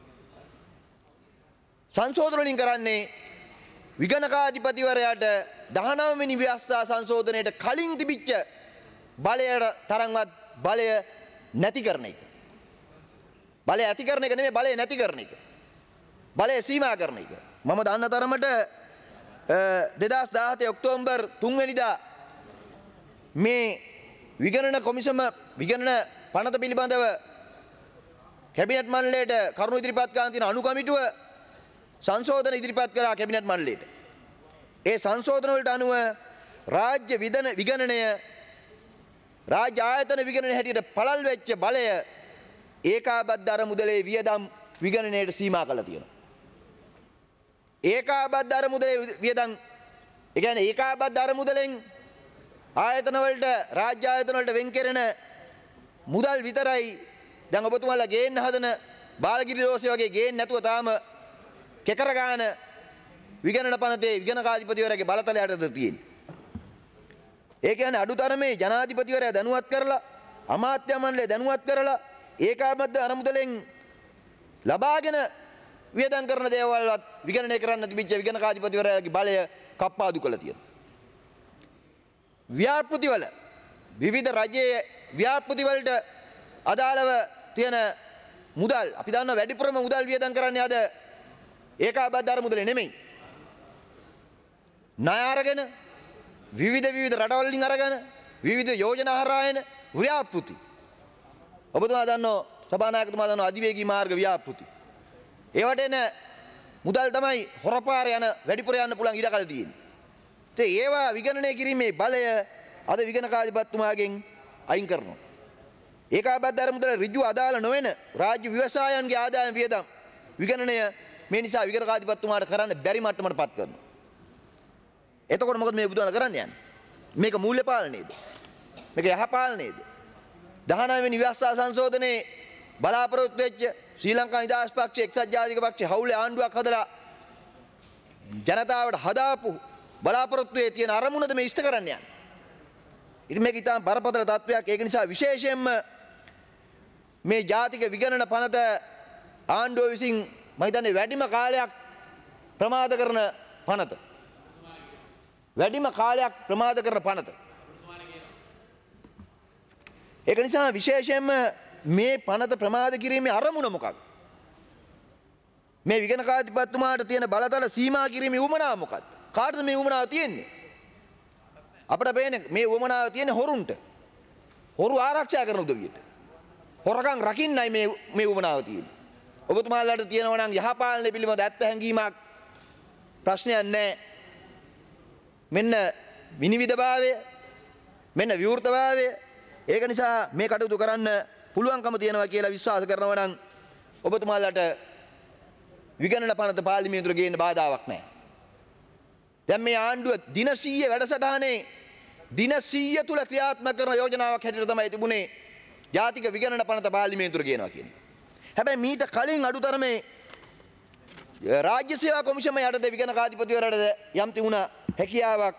සංශෝධන වලින් කරන්නේ විගණකාධිපතිවරයාට දහනවය වෙනි ව්‍යවස්ථා සංශෝධනයට කලින් තිබිච්ච බලයට තරම්වත් බලය නැති කරන එක. බලය ඇති කරන එක නෙමෙයි බලය නැති කරන එක. බලය සීමා කරන එක. මම දන්න තරමට දෙදහස් දාහතේ ඔක්තෝබර් තුන් වෙනිදා මේ විගණන කොමිසම විගණන පනත පිළිබඳව කැබිනට් මණ්ඩලයට කරුණු ඉදිරිපත් කරන තියෙන අනු කමිටුව සංශෝධන ඉදිරිපත් කළා කැබිනට් මණ්ඩලයට. ඒ සංශෝධන වලට අනුව රාජ්‍ය විධන විගණනය රාජ්‍ය ආයතන විගණනය හැටියට පළල් වෙච්ච බලය ඒකාබද්ධ අරමුදලේ වියදම් විගණනයට සීමා කළා තියෙනවා. ඒකාබද්ධ අරමුදලේ වියදම් ඒ කියන්නේ ඒකාබද්ධ අරමුදලෙන් ආයතන වලට රාජ්‍ය ආයතන වලට වෙන් කෙරෙන මුදල් විතරයි දැන් ඔබතුමාලා ගේන්න හදන බාලගිරි දෝෂය වගේ ගේන්න නැතුව තාම කෙකර ගාන විගණන පනතේ විගණකාධිපතිවරයාගේ බලතලයටද තියෙන්නේ. ඒ කියන්නේ අඩුතරමේ ජනාධිපතිවරයා දැනුවත් කරලා අමාත්‍ය මණ්ඩලය දැනුවත් කරලා ඒකාබද්ධ අරමුදලෙන් ලබාගෙන වියදම් කරන දේවල්වත් විගණනය කරන්න තිබිච්ච විගණකාධිපතිවරයාගේ බලය කප්පාදු කළා තියෙනවා. ව්‍යාපෘතිවල විවිධ රජයේ ව්‍යාපෘතිවලට අදාළව තියෙන මුදල් අපි දන්නවා වැඩිපුරම මුදල් වියදම් කරන්නේ අද ඒකාබද්ධ අරමුදලේ නෙමෙයි. ණය අරගෙන විවිධ විවිධ රටවලින් අරගෙන විවිධ යෝජනා හරහා එන ව්‍යාපෘති. ඔබතුමා දන්නවා සභානායකතුමා දන්නවා අධිවේගී මාර්ග ව්‍යාපෘති. ඒවට එන මුදල් තමයි හොරපාර යන වැඩිපුර යන්න පුළුවන් ඉඩකඩ තියෙන්නේ. ඒ ඒවා විගණනය කිරීමේ බලය අද විගණකාධිපතිතුමාගෙන් අයින් කරනවා. ඒකාබද්ධ අරමුදල ඍජු අදාළ නොවන රාජ්‍ය ව්‍යවසායන්ගේ ආදායම් වියදම් විගණනය මේ නිසා විගණකාධිපතිතුමාට කරන්න බැරි මට්ටමට පත් කරනවා. එතකොට මොකද මේ බුදුහාම කරන්න යන්නේ? මේක මූල්‍ය පාලනයේද? මේක යහ පාලනයේද? දහනවය වෙනි ව්‍යවස්ථා සංශෝධනයේ බලාපොරොත්තු වෙච්ච ශ්‍රී ලංකා නිදහස් පක්ෂය එක්සත් ජාතික පක්ෂය හවුලේ ආණ්ඩුවක් හදලා ජනතාවට හදාපු බලාපොරොත්තුවේ තියෙන අරමුණද මේ ඉෂ්ට කරන්න යන්නේ. ඉතින් මේක ඉතාම බරපතල තත්ත්වයක්. ඒක නිසා විශේෂයෙන්ම මේ ජාතික විගණන පනත ආණ්ඩුව විසින් මම හිතන්නේ වැඩිම කාලයක් ප්‍රමාද කරන පනත. වැඩිම කාලයක් ප්‍රමාද කරන පනත. ඒක නිසා විශේෂයෙන්ම මේ පනත ප්‍රමාද කිරීමේ අරමුණ මොකක්ද? මේ විගණකාධිපතිතුමාට තියෙන බලතල සීමා කිරීමේ උවමනාව මොකක්ද? කාටද මේ උවමනාව තියෙන්නේ? අපිට පේන්නේ මේ උවමනාව තියෙන්නේ හොරුන්ට. හොරු ආරක්ෂා කරන උදවියට. හොරකම් රකින්නයි මේ මේ උවමනාව තියෙන්නේ. ඔබතුමාලාට තියෙනවා නම් යහපාලනය පිළිබඳ ඇත්ත හැඟීමක් ප්‍රශ්නයක් නැහැ. මෙන්න විනිවිදභාවය මෙන්න විවෘතභාවය ඒක නිසා මේ කටයුතු කරන්න පුළුවන්කම තියෙනවා කියලා විශ්වාස කරනවා නම් ඔබතුමාලාට විගණන පනත පාර්ලිමේන්තුවට ගේන්න බාධාවක් නැහැ. දැන් මේ ආණ්ඩුව දින සීය වැඩසටහනේ දින සීය තුල ක්‍රියාත්මක කරන යෝජනාවක් හැටියට තමයි තිබුණේ ජාතික විගණන පනත පාර්ලිමේන්තුවට ගේනවා කියන එක. හැබැයි මීට කලින් අඩුතරමේ රාජ්‍ය සේවා කොමිෂම යටතේ විගණකාධිපතිවරයාට යම් තිබුණා හැකියාවක්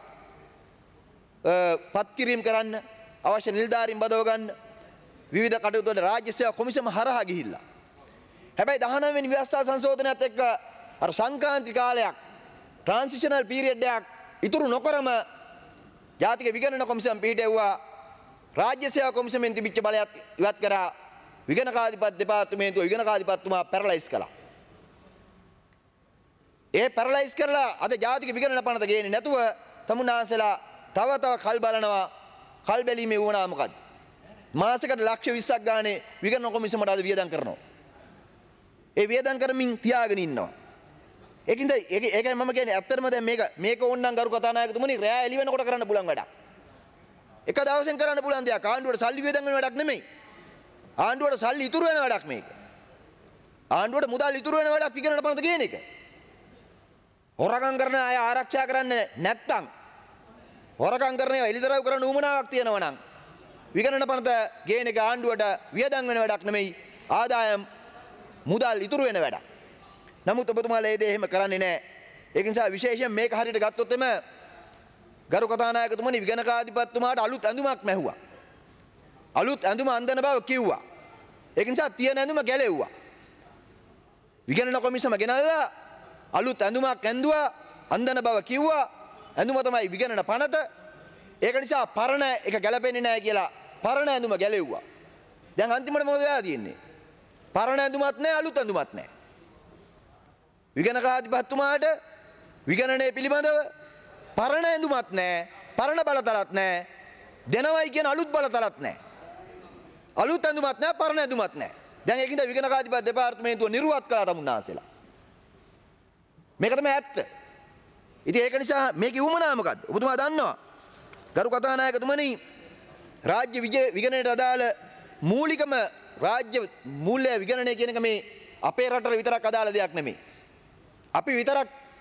පත් කිරීම කරන්න අවශ්‍ය නිලධාරීන් බදව ගන්න විවිධ කටයුතු වල රාජ්‍ය සේවා කොමිෂම හරහා ගිහිල්ලා. හැබැයි දහනවය වෙනි ව්‍යවස්ථා සංශෝධනයත් එක්ක අර සංක්‍රාන්ති කාලයක් ට්‍රාන්සිෂනල් පීරියඩ් එකක් ඉතුරු නොකරම ජාතික විගණන කොමිසම පිහිටෙව්වා. රාජ්‍ය සේවා කොමිසමෙන් තිබිච්ච බලයත් ඉවත් කරා. විගණකාධිපති දෙපාර්තමේන්තුව විගණකාධිපතිතුමා පැරලයිස් කළා. ඒ පැරලයිස් කරලා අද ජාතික විගණන පනත ගේන්නේ නැතුව තමුන්නාන්සලා තව තව කල් බලනවා. කල් බැලීමේ වුණා මොකද්ද? මාසෙකට ලක්ෂ විස්සක් ගානේ විගණන කොමිසමට අද වියදම් කරනවා. ඒ වියදම් කරමින් තියාගෙන ඉන්නවා. ඒකින්ද ඒක ඒකයි මම කියන්නේ ඇත්තටම දැන් මේක මේක ඕනනම් ගරු කතානායකතුමනි රෑ එළි වෙනකොට කරන්න පුළුවන් වැඩක්. එක දවසෙන් කරන්න පුළුවන් දෙයක්. ආණ්ඩුවට සල්ලි වියදම් වෙන වැඩක් නෙමෙයි. ආණ්ඩුවට සල්ලි ඉතුරු වෙන වැඩක් මේක. ආණ්ඩුවට මුදල් ඉතුරු වෙන වැඩක් විගණන පනත ගේන එක. හොරකම් කරන අය ආරක්ෂා කරන්න නැත්තම් හොරකම් කරන ඒවා එලිදරව් කරන උමනාවක් තියෙනවා නම් විගණන පනත ගේන එක ආණ්ඩුවට වියදම් වෙන වැඩක් නෙමෙයි. ආදායම් මුදල් ඉතුරු වෙන වැඩක්. නමුත් ඔබතුමාලා ඒ දේ එහෙම කරන්නේ නැහැ. ඒක නිසා විශේෂයෙන් මේක හරියට ගත්තොත් එම ගරු කතානායකතුමනි විගණකාධිපතිතුමාට අලුත් ඇඳුමක් මැහුවා. අලුත් ඇඳුම අඳින බව කිව්වා. ඒක නිසා තියෙන ඇඳුම ගැලෙව්වා. විගණන කොමිසම ගෙනල්ලා අලුත් ඇඳුමක් ඇඳුවා අඳින බව කිව්වා. ඇඳුම තමයි විගණන පනත. ඒක නිසා පරණ එක ගැලපෙන්නේ නැහැ කියලා පරණ ඇඳුම ගැලෙව්වා. දැන් අන්තිමට මොකද වෙලා තියෙන්නේ? පරණ ඇඳුමත් නැහැ අලුත් ඇඳුමත් නැහැ. විගණකාධිපතිතුමාට විගණනය පිළිබඳව පරණ ඇඳුමත් නැහැ පරණ බලතලත් නැහැ දෙනවයි කියන අලුත් බලතලත් නැහැ. අලුත් ඇඳුමත් නැහැ පරණ ඇඳුමත් නැහැ. දැන් ඒකින්ද විගණකාධිපති දෙපාර්තමේන්තුව නිර්වත් කළා තමුන්නාන්සලා. මේක තමයි ඇත්ත. ඉතින් ඒක නිසා මේකේ උමනාව මොකද්ද? ඔබතුමා දන්නවා ගරු කතානායකතුමනි රාජ්‍ය විගණනයට අදාළ මූලිකම රාජ්‍ය මූල්‍ය විගණනය කියන එක මේ අපේ රටට විතරක් අදාළ දෙයක් නෙමෙයි. අපි විතරක්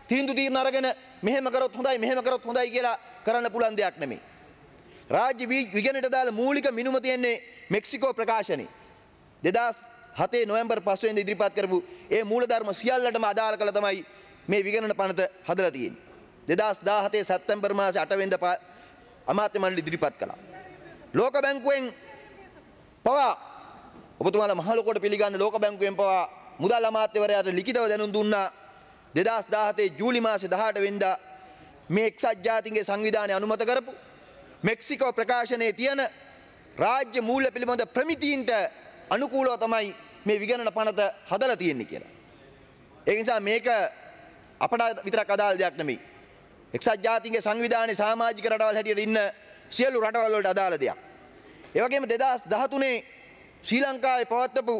තීන්දුව తీරන අරගෙන මෙහෙම කරොත් හොඳයි මෙහෙම කරොත් හොඳයි කියලා කරන්න පුළුවන් දෙයක් නෙමෙයි. රාජ්‍ය විගණනයට දාලා මූලික මිනුම තියෙන්නේ මෙක්සිකෝ ප්‍රකාශනයේ. දෙදහස් හතේ නොවැම්බර් පහ වෙනිදා ඉදිරිපත් කරපු ඒ මූලධර්ම සියල්ලටම අදාළ කළ තමයි මේ විගණන පනත හදලා තියෙන්නේ. දෙදහස් දාහතේ සැප්තැම්බර් මාසේ අට වෙනිදා අමාත්‍ය මණ්ඩලය ඉදිරිපත් කළා. ලෝක බැංකුවෙන් පවා ඔබතුමාලා මහ ලොකුවට පිළිගන්න ලෝක බැංකුවෙන් පවා මුදල් අමාත්‍යවරයාට ලිඛිතව දැනුම් දුන්නා දෙදහස් දාහතේ ජූලි මාසේ දහඅට වෙනිදා මේ එක්සත් ජාතීන්ගේ සංවිධානය අනුමත කරපු මෙක්සිකෝ ප්‍රකාශනයේ තියෙන රාජ්‍ය මූල්‍ය පිළිබඳ ප්‍රමිතීන්ට අනුකූලව තමයි මේ විගණන පනත හදලා තියෙන්නේ කියලා. ඒ නිසා මේක අපට විතරක් අදාළ දෙයක් නෙමෙයි. එක්සත් ජාතීන්ගේ සංවිධානයේ සමාජික රටවල් හැටියට ඉන්න සියලු රටවල් වලට අදාළ දෙයක්. ඒ වගේම දෙදහස් දහතුනේ ශ්‍රී ලංකාවේ පවත්වපු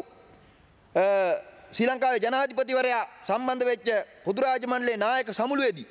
ශ්‍රී ලංකාවේ ජනාධිපතිවරයා සම්බන්ධ වෙච්ච පොදු රාජ්‍ය මණ්ඩලයේ නායක සමුළුවේදී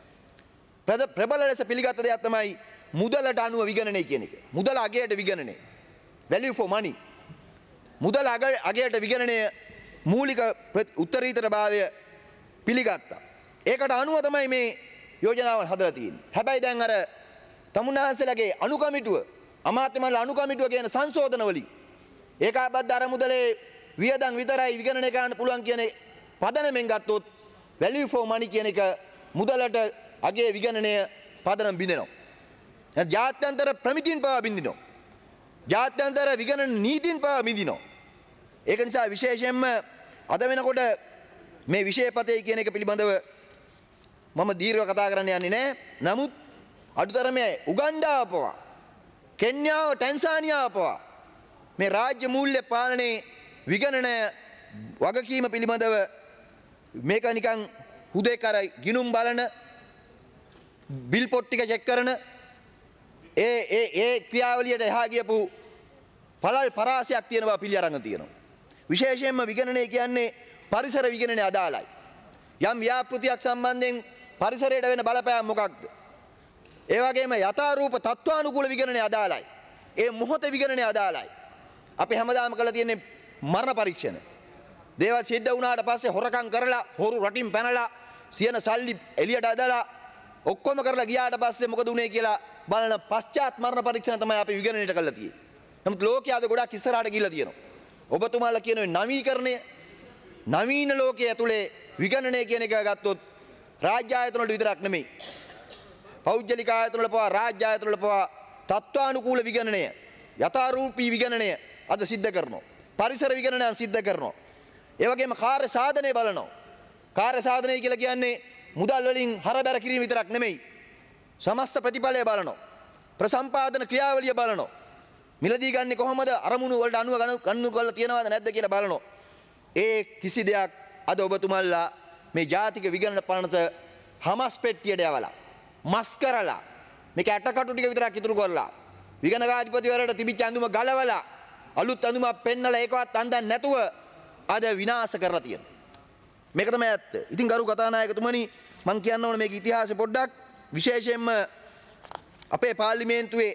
ප්‍රබල ලෙස පිළිගත් දෙයක් තමයි මුදලට අනුව විගණනය කියන එක. මුදල අගයට විගණනය. value for money. මුදල අගයට විගණනය මූලික උත්තරීතර භාවය පිළිගත්තා. ඒකට අනුව තමයි මේ යෝජනාව හදලා තියෙන්නේ. හැබැයි දැන් අර තමුන්නාන්සේලාගේ අනුකමිටුව අමාත්‍ය මණ්ඩල අනුකමිටුව කියන සංශෝධන වලින් ඒකාබද්ධ අරමුදලේ වියදම් විතරයි විගණනය කරන්න පුළුවන් කියන පදනමෙන් ගත්තොත් value for money කියන එක මුදලට අගේ විගණනය පදනම් බිඳිනවා. ජාත්‍යන්තර ප්‍රමිතින් පවා බිඳිනවා. ජාත්‍යන්තර විගණන නීතින් පවා බිඳිනවා. ඒක නිසා විශේෂයෙන්ම අද වෙනකොට මේ විෂයපතේ කියන එක පිළිබඳව මම දීර්ඝව කතා කරන්න යන්නේ නැහැ. නමුත් අඩුතරමේ උගන්ඩාව පවා කෙන්යාව ටැන්සානියාව පවා මේ රාජ්‍ය මූල්‍ය පාලනයේ විගණනය වගකීම පිළිබඳව මේක නිකන් හුදේ කර ගිනුම් බලන බිල් පොට් ටික චෙක් කරන ඒ ඒ ඒ ක්‍රියාවලියට එහා ගියපු පළල් පරාසයක් තියෙන බව පිළි අරන් තියෙනවා. විශේෂයෙන්ම විගණනය කියන්නේ පරිසර විගණනය අදාළයි. යම් ව්‍යාපෘතියක් සම්බන්ධයෙන් පරිසරයට වෙන බලපෑම මොකක්ද? ඒ වගේම යථාරූප තත්ත්වානුකූල විගණනය අදාළයි. ඒ මොහොතේ විගණනය අදාළයි. අපි හැමදාම කරලා තියෙන්නේ මරණ පරීක්ෂණ. දේවල් සිද්ධ වුණාට පස්සේ හොරකම් කරලා හොරු රටින් පැනලා සියන සල්ලි එළියට අදලා ඔක්කොම කරලා ගියාට පස්සේ මොකද උනේ කියලා බලන පශ්චාත් මරණ පරීක්ෂණ තමයි අපි විගණනයට කරලා තියෙන්නේ. නමුත් ලෝකයේ අද ගොඩක් ඉස්සරහට ගිහිල්ලා තියෙනවා. ඔබතුමාලා කියන නවීකරණය නවීන ලෝකයේ ඇතුලේ විගණනය කියන එක ගත්තොත් රාජ්‍ය ආයතන වල විතරක් නෙමෙයි. පෞද්ගලික ආයතන වල පවා රාජ්‍ය ආයතන වල පවා තත්ත්වානුකූල විගණනය යථාරූපී විගණනය අද සිද්ධ කරනවා. පරිසර විගණනය සිද්ධ කරනවා. ඒ වගේම කාර්ය සාධනය බලනවා. කාර්ය සාධනය කියලා කියන්නේ මුදල් වලින් හරබැර කිරීම විතරක් නෙමෙයි. සමස්ත ප්‍රතිඵලය බලනවා. ප්‍රසම්පාදන ක්‍රියාවලිය බලනවා. මිලදී ගන්නේ කොහොමද? අරමුණු වලට අනුව ගන්නු කරලා තියනවද නැද්ද කියලා බලනවා. ඒ කිසි දෙයක් අද ඔබතුමල්ලා මේ ජාතික විගණන පනත හමස් පෙට්ටියට යවලා මස් කරලා මේක ඇටකටු ටික විතරක් ඉතුරු කරලා විගණකාධිපතිවරයාට තිබිච්ච අඳුම ගලවලා අලුත් අඳුමක් පෙන්නලා ඒකවත් අඳන් නැතුව අද විනාශ කරලා තියෙනවා. මේක තමයි ඇත්ත. ඉතින් ගරු කතානායකතුමනි මම කියන්න ඕනේ මේක ඉතිහාසෙ පොඩ්ඩක් විශේෂයෙන්ම අපේ පාර්ලිමේන්තුවේ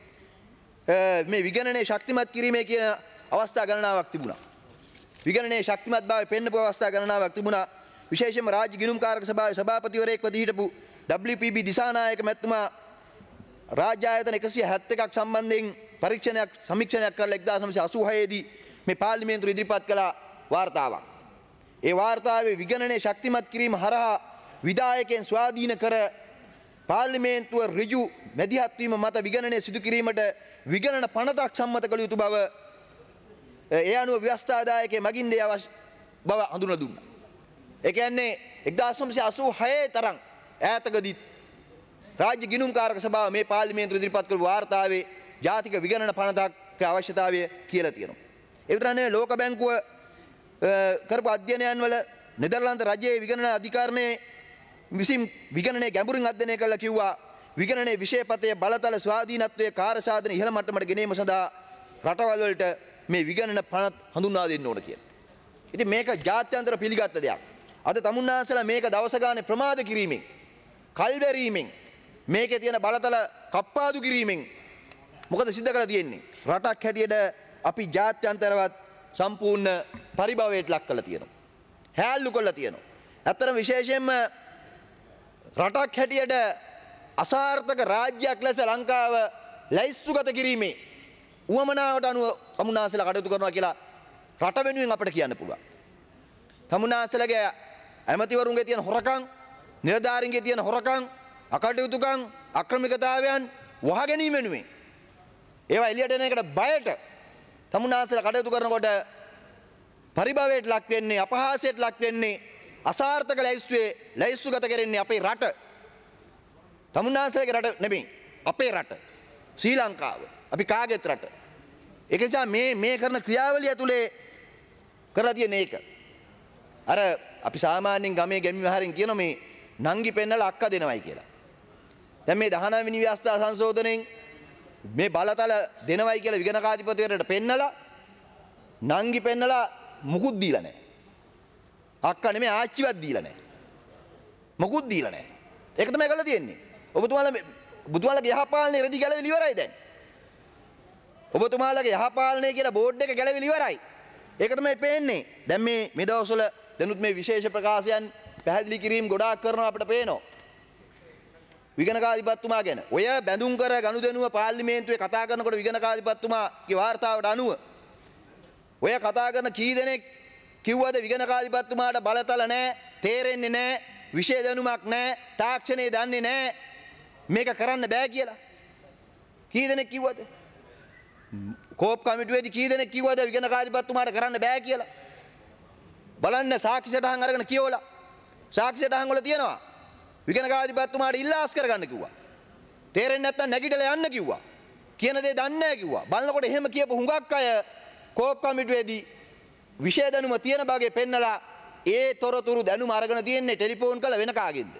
මේ විගණනයේ ශක්තිමත් කිරීමේ කියන අවස්ථා ගණනාවක් තිබුණා. විගණනයේ ශක්තිමත් භාවය පෙන්වපු අවස්ථා ගණනාවක් තිබුණා. විශේෂයෙන්ම රාජ්‍ය ගිණුම්කාරක සභාවේ සභාපතිවරයෙක්ව හිටපු ඩබ්ලිව් පී බී දිසානායක මැතිතුමා රාජ්‍ය ආයතන එකසිය හැත්තෑ එකක් සම්බන්ධයෙන් පරීක්ෂණයක් සමීක්ෂණයක් කරලා එක්දාස් නවසිය අසූහය දී මේ පාර්ලිමේන්තුවේ ඉදිරිපත් කළ වාර්තාවක්. ඒ වාර්තාවේ විගණනයේ ශක්තිමත් කිරීම හරහා විධායකයන් ස්වාධීන කර පාර්ලිමේන්තුව ඍජු මැදිහත් වීම මත විගණනය සිදු කිරීමට විගණන පනතක් සම්මත කළ යුතු බව ඒ අනුව ව්‍යවස්ථාදායකයේ මගින් දේ අවශ්‍ය බව හඳුන්වා දුන්නා. ඒ කියන්නේ එක්දාස් නවසිය අසූහය තරම් ඈතකදී රාජ්‍ය ගිණුම්කාරක සභාව මේ පාර්ලිමේන්තුව ඉදිරිපත් කරපු වාර්තාවේ ජාතික විගණන පනතක් අවශ්‍යතාවය කියලා තියෙනවා. ඒ විතර නෙවෙයි ලෝක බැංකුව කරපු අධ්‍යයනයන් වල නෙදර්ලන්ත රජයේ විගණන අධිකාරියේ විසින් විගණනයේ ගැඹුරින් අධ්‍යයනය කළා කිව්වා විගණනයේ විෂයපතයේ බලතල ස්වාධීනත්වයේ කාර්ය සාධන ඉහළ මට්ටමට ගෙනීම සඳහා රටවල් වලට මේ විගණන පනත් හඳුන්වා දෙන්න ඕන කියලා. ඉතින් මේක ජාත්‍යන්තර පිළිගත් දෙයක්. අද තමුන්නාන්සලා මේක දවස ගානේ ප්‍රමාද කිරීමෙන් කල්දරීමෙන් මේකේ තියෙන බලතල කප්පාදු කිරීමෙන් මොකද සිද්ධ කරලා තියෙන්නේ? රටක් හැටියට අපි ජාත්‍යන්තරවත් සම්පූර්ණ පරිභවයට ලක් කරලා තියෙනවා. හැල්ලු කරලා තියෙනවා. ඇත්තටම විශේෂයෙන්ම රටක් හැටියට අසාර්ථක රාජ්‍යයක් ලෙස ලංකාව ලැයිස්තුගත කිරීමේ උවමනාවට අනුව තමුන්නාන්සේලා කටයුතු කරනවා කියලා රට වෙනුවෙන් අපිට කියන්න පුළුවන්. තමුන්නාන්සේලාගේ ඇමතිවරුන්ගේ තියෙන හොරකම්, නිලධාරීන්ගේ තියෙන හොරකම්, අකටයුතුකම්, අක්‍රමිකතාවයන් වහ ගැනීම වෙනුවෙන් ඒවා එළියට එන එකට බයට තමුන්නාන්සේලා කටයුතු කරනකොට පරිභවයට ලක් වෙන්නේ, අපහාසයට ලක් වෙන්නේ, අසාර්ථක ලැයිස්තුවේ ලැයිස්තුගත කරන්නේ අපේ රට. තමුන්නාන්සේලාගේ රට නෙමෙයි, අපේ රට. ශ්‍රී ලංකාව. අපි කාගෙත් රට. ඒක නිසා මේ මේ කරන ක්‍රියාවලිය ඇතුලේ කරලා තියෙන එක. අර අපි සාමාන්‍යයෙන් ගමේ ගැමි වහරින් කියන මේ නංගි පෙන්නලා අක්කා දෙනවයි කියලා. දැන් මේ දහනව වෙනි ව්‍යවස්ථා සංශෝධනයෙන් මේ බලතල දෙනවයි කියලා විගණකාධිපතිවරයාට පෙන්නලා නංගි පෙන්නලා මුකුත් දීලා නැහැ. අක්කා නෙමෙයි ආච්චිවත් දීලා නැහැ. මුකුත් දීලා නැහැ. ඒක තමයි කරලා තියෙන්නේ. ඔබතුමාලා බුදුමාලාගේ යහපාලනේ රෙදි ගැලවිලි ඉවරයි දැන්. ඔබතුමාලාගේ යහපාලනය කියලා බෝඩ් එක ගැලවිලි ඉවරයි. ඒක තමයි පේන්නේ. දැන් මේ මේ දවස්වල දැනුත් මේ විශේෂ ප්‍රකාශයන් පැහැදිලි කිරීම ගොඩාක් කරනවා අපිට පේනවා. විගණකාධිපතිතුමා ගැන. ඔය බැඳුම් කර ගනුදෙනුව පාර්ලිමේන්තුවේ කතා කරනකොට විගණකාධිපතිතුමාගේ වාර්තාවට අනුව ඔය කතා කරන කී දෙනෙක් කිව්වද විගණකාධිපතිතුමාට බලතල නැහැ, තේරෙන්නේ නැහැ, විශේෂ දැනුමක් නැහැ, තාක්ෂණය දන්නේ නැහැ, මේක කරන්න බෑ කියලා? කී දෙනෙක් කිව්වද? කෝප් කමිටුවේදී කී දෙනෙක් කිව්වද විගණකාධිපතිතුමාට කරන්න බෑ කියලා? බලන්න සාක්ෂි සටහන් අරගෙන කියවලා. සාක්ෂි සටහන් වල තියෙනවා විගණකාධිපතිතුමාට ඉල්ලාස් කරගන්න කිව්වා. තේරෙන්නේ නැත්නම් නැගිටලා යන්න කිව්වා. කියන දේ දන්නේ නැහැ කිව්වා. බලනකොට එහෙම කියපු හුඟක් අය කෝප් කමිටුවේදී විශේෂ දැනුම තියෙන බගේ පෙන්නලා ඒ තොරතුරු දැනුම අරගෙන තියෙන්නේ ටෙලිෆෝන් කළ වෙන කාගෙන්ද?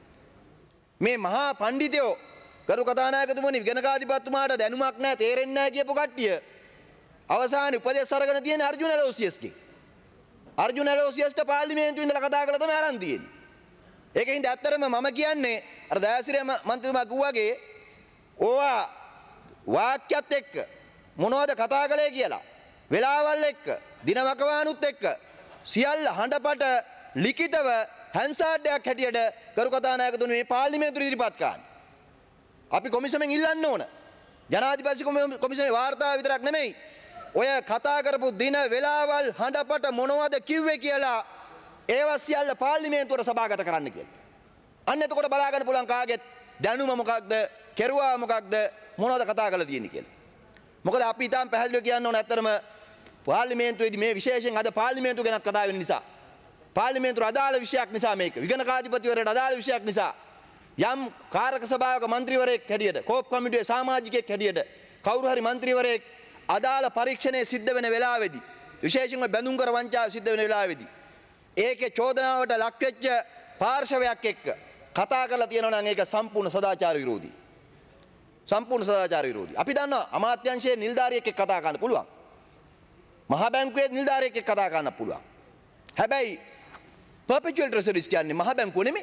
මේ මහා පඬිතයෝ කරු කතානායකතුමනි විගණකාධිපතිතුමාට දැනුමක් නැහැ, තේරෙන්නේ නැහැ කියපු කට්ටිය අවසානයේ උපදෙස් අරගෙන තියෙන අර්ජුන ලෝසියස්ගේ. අර්ජුන ලෝසියස්ට පාර්ලිමේන්තුවේ ඉඳලා කතා කරලා තමයි අරන් තියෙන්නේ. ඒකෙන් ඇත්තටම මම කියන්නේ අර දයාසිරිය මන්ත්‍රීතුමා කිව්වාගේ ඕවා වාක්‍යත් එක්ක මොනවද කතා කළේ කියලා වෙලාවල් එක්ක දිනවකවානුත් එක්ක සියල්ල හඬපට ලිඛිතව හැන්සාඩ්ඩයක් හැටියට කරු කතානායකතුමනි මේ පාර්ලිමේන්තුවේ ඉදිරිපත් කරන්න. අපි කොමිසමෙන් ඉල්ලන්න ඕන. ජනාධිපති කොමිසමේ වාර්තාව විතරක් නෙමෙයි. ඔය කතා කරපු දින වෙලාවල් හඬපට මොනවද කිව්වේ කියලා ඒවා සියල්ල පාර්ලිමේන්තුවට සභාගත කරන්න කියලා. අන්න එතකොට බලා ගන්න පුළුවන් කාගෙත් දැනුම මොකක්ද, කෙරුවා මොකක්ද, මොනවද කතා කරලා තියෙන්නේ කියලා. මොකද අපි ඊටාම් පැහැදිලිව කියන්න ඕන ඇත්තටම පාර්ලිමේන්තුවේදී මේ විශේෂයෙන් අද පාර්ලිමේන්තුව ගැනත් කතා වෙන නිසා, පාර්ලිමේන්තුව අදාළ විෂයක් නිසා, මේක විගණකාධිපතිවරයාට අදාළ විෂයක් නිසා යම් කාරක සභාවක මන්ත්‍රීවරයෙක් හැටියට, කෝප් කමිටුවේ සමාජිකයෙක් හැටියට කවුරු හරි මන්ත්‍රීවරයෙක් අදාළ පරීක්ෂණය සිද්ධ වෙන වෙලාවේදී, විශේෂයෙන්ම බැඳුම් කර වංචාව සිද්ධ වෙන වෙලාවේදී ඒකේ චෝදනාවට ලක් වෙච්ච පාර්ශවයක් එක්ක කතා කරලා තියෙනවා නම් ඒක සම්පූර්ණ සදාචාර විරෝධී. සම්පූර්ණ සදාචාර විරෝධී. අපි දන්නවා අමාත්‍යාංශයේ නිලධාරියෙක් එක්ක කතා කරන්න පුළුවන්. මහා බැංකුවේ නිලධාරියෙක් එක්ක කතා කරන්න පුළුවන්. හැබැයි perpetual treasuries කියන්නේ මහා බැංකුව නෙමෙයි.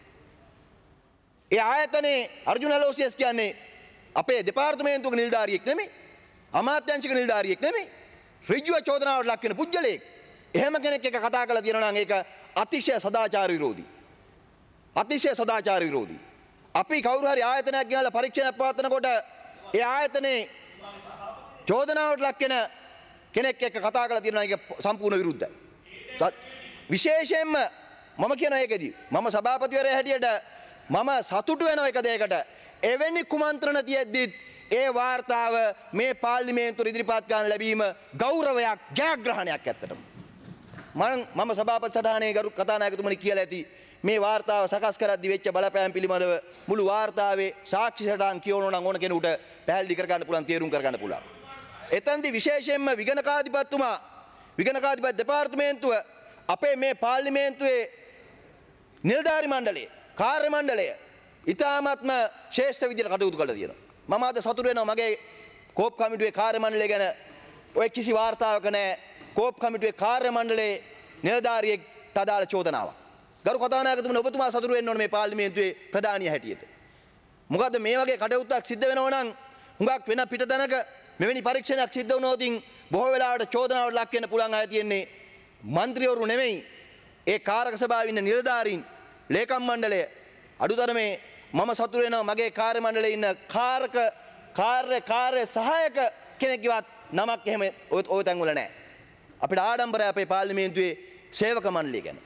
ඒ ආයතනයේ අර්ජුන ලෝසියස් කියන්නේ අපේ දෙපාර්තමේන්තුවක නිලධාරියෙක් නෙමෙයි. අමාත්‍යාංශික නිලධාරියෙක් නෙමෙයි. ඍජුව චෝදනාවට ලක් වෙන පුජ්‍යලයෙක්. එහෙම කෙනෙක් එක්ක කතා කරලා තියෙනවා නම් ඒක අතිශය සදාචාර විරෝධී. අතිශය සදාචාර විරෝධී. අපි කවුරු හරි ආයතනයක් ගිහලා පරීක්ෂණයක් පවත්වනකොට ඒ ආයතනයේ චෝදනාවට ලක් වෙන කෙනෙක් එක්ක කතා කරලා තියෙනවා ඒක සම්පූර්ණ විරුද්ධයි. විශේෂයෙන්ම මම කියන එකදී මම සභාපතිවරයා හැටියට මම සතුටු වෙන එක දෙයකට එවැනි කුමන්ත්‍රණ තියෙද්දිත් ඒ වාර්තාව මේ පාර්ලිමේන්තුවේ ඉදිරිපත් කරන්න ලැබීම ගෞරවයක්, ජයග්‍රහණයක් ඇත්තටම. මම මම සභාපති සටහනේ ගරු කතානායකතුමනි කියලා ඇති මේ වාර්තාව සකස් කරද්දී වෙච්ච බලපෑම් පිළිබඳව මුළු වාර්තාවේ සාක්ෂි සටහන් කියවනවා නම් ඕන කෙනෙකුට පැහැදිලි කර ගන්න පුළුවන්, තීරුම් කර ගන්න පුළුවන්. එතෙන්දී විශේෂයෙන්ම විගණකාධිපතිතුමා, විගණකාධිපති දෙපාර්තමේන්තුව අපේ මේ පාර්ලිමේන්තුවේ නිලධාරි මණ්ඩලය, කාර්ය මණ්ඩලය ඉතාමත්ම ශ්‍රේෂ්ඨ විදිහට කටයුතු කළා තියෙනවා. මම අද සතුටු වෙනවා මගේ කෝප් කමිටුවේ කාර්ය මණ්ඩලය ගැන. ඔය කිසි වාර්තාවක නැහැ කෝප් කමිටුවේ කාර්ය මණ්ඩලයේ නිලධාරියෙක්ට අදාළ චෝදනාවක්. ගරු කතානායකතුමනි, ඔබතුමා සතුටු වෙන්න ඕනේ මේ පාර්ලිමේන්තුවේ ප්‍රධානිය හැටියට. මොකද මේ වගේ කටයුත්තක් සිද්ධ වෙනවා නම් හුඟක් වෙන පිටතනක මෙවැනි පරීක්ෂණයක් සිද්ධ වුණොත් බොහෝ වෙලාවට චෝදනාවට ලක් වෙන්න පුළුවන් අය තියෙන්නේ මන්ත්‍රීවරු නෙමෙයි, ඒ කාරක සභාවේ ඉන්න නිලධාරීන්, ලේකම් මණ්ඩලය, අඩුතරමේ මම සතුටු වෙනවා මගේ කාර්ය මණ්ඩලයේ ඉන්න කාරක කාර්ය කාර්ය සහායක කෙනෙක්ගේවත් නමක් එහෙම ওই තැන් වල නැහැ. අපිට ආඩම්බරය අපේ පාර්ලිමේන්තුවේ සේවක මණ්ඩලය ගැන.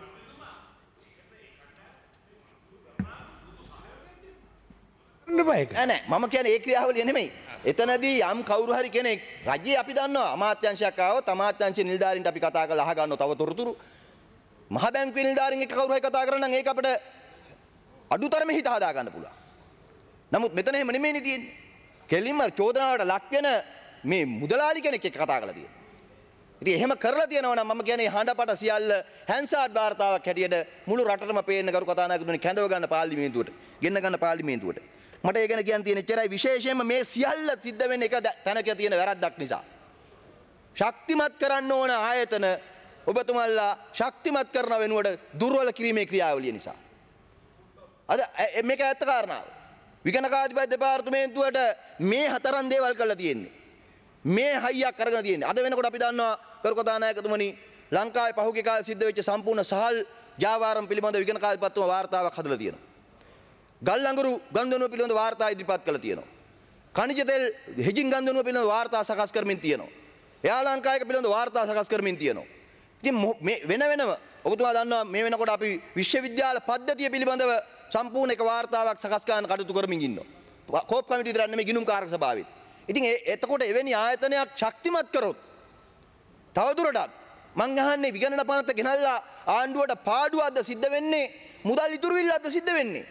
නෑ මම කියන්නේ ඒ ක්‍රියාවලිය නෙමෙයි. එතනදී යම් කවුරු හරි කෙනෙක් රජයේ අපි දන්නවා අමාත්‍යාංශයක් ආවොත් අමාත්‍යාංශයේ නිලධාරීන්ට අපි කතා කරලා අහගන්නවා තව තොරතුරු. මහ බැංකුවේ නිලධාරීන් එක්ක කවුරු හරි කතා කරනවා නම් ඒක අපිට අඩුතරමේ හිත හදා ගන්න පුළුවන්. නමුත් මෙතන එහෙම නෙමෙයිනේ තියෙන්නේ. කෙලින්ම චෝදනාවට ලක් වෙන මේ මුදලාලි කෙනෙක් එක්ක කතා කරලා තියෙනවා. ඉතින් එහෙම කරලා තියෙනවා නම් මම කියන්නේ හඬපට සියල්ල හැන්සාඩ් වාර්තාවක් හැටියට මුළු රටටම පේන්න කරු කතානායකතුමනි කැඳව ගන්න පාර්ලිමේන්තුවට, ගෙන්න ගන්න පාර්ලිමේන්තුවට. මට ඒ ගැන කියන්න තියෙන එච්චරයි. විශේෂයෙන්ම මේ සියල්ල සිද්ධ වෙන්නේ එක තැනක තියෙන වැරද්දක් නිසා. ශක්තිමත් කරන්න ඕන ආයතන ඔබතුමල්ලා ශක්තිමත් කරන වෙනුවට දුර්වල කිරීමේ ක්‍රියාවලිය නිසා. අද මේක ඇත්ත කාරණාව. විගණකාධිපති දෙපාර්තමේන්තුවට මේ හතරන් දේවල් කරලා තියෙන්නේ. මේ හයියක් අරගෙන තියෙන්නේ. අද වෙනකොට අපි දන්නවා කරු කතානායකතුමනි ලංකාවේ පහුගිය කාලේ සිද්ධ වෙච්ච සම්පූර්ණ සහල් ජාවාරම් පිළිබඳ විගණකාධිපතිතුමා වාර්තාවක් හදලා තියෙනවා. ගල් අඟුරු ගන්ධනුව පිළිබඳ වාර්තා ඉදිරිපත් කළා තියෙනවා. ඛනිජ තෙල් හෙජින් ගන්ධනුව පිළිබඳ වාර්තා සකස් කරමින් තියෙනවා. එයා ලංකායක පිළිබඳ වාර්තා සකස් කරමින් තියෙනවා. ඉතින් මේ වෙන වෙනම ඔබතුමා දන්නවා මේ වෙනකොට අපි විශ්වවිද්‍යාල පද්ධතිය පිළිබඳව සම්පූර්ණ එක වාර්තාවක් සකස් කරන්න කටයුතු කරමින් ඉන්නවා. කෝප් කමිටුව විතරක් නෙමෙයි ගිණුම් කාරක සභාවෙත්. ඉතින් එතකොට එවැනි ආයතනයක් ශක්තිමත් කරොත් තවදුරටත් මං අහන්නේ විගණන පනත ගෙනල්ලා ආණ්ඩුවට පාඩුවක්ද සිද්ධ වෙන්නේ මුදල් ඉතුරු විල්ලක්ද සිද්ධ වෙන්නේ?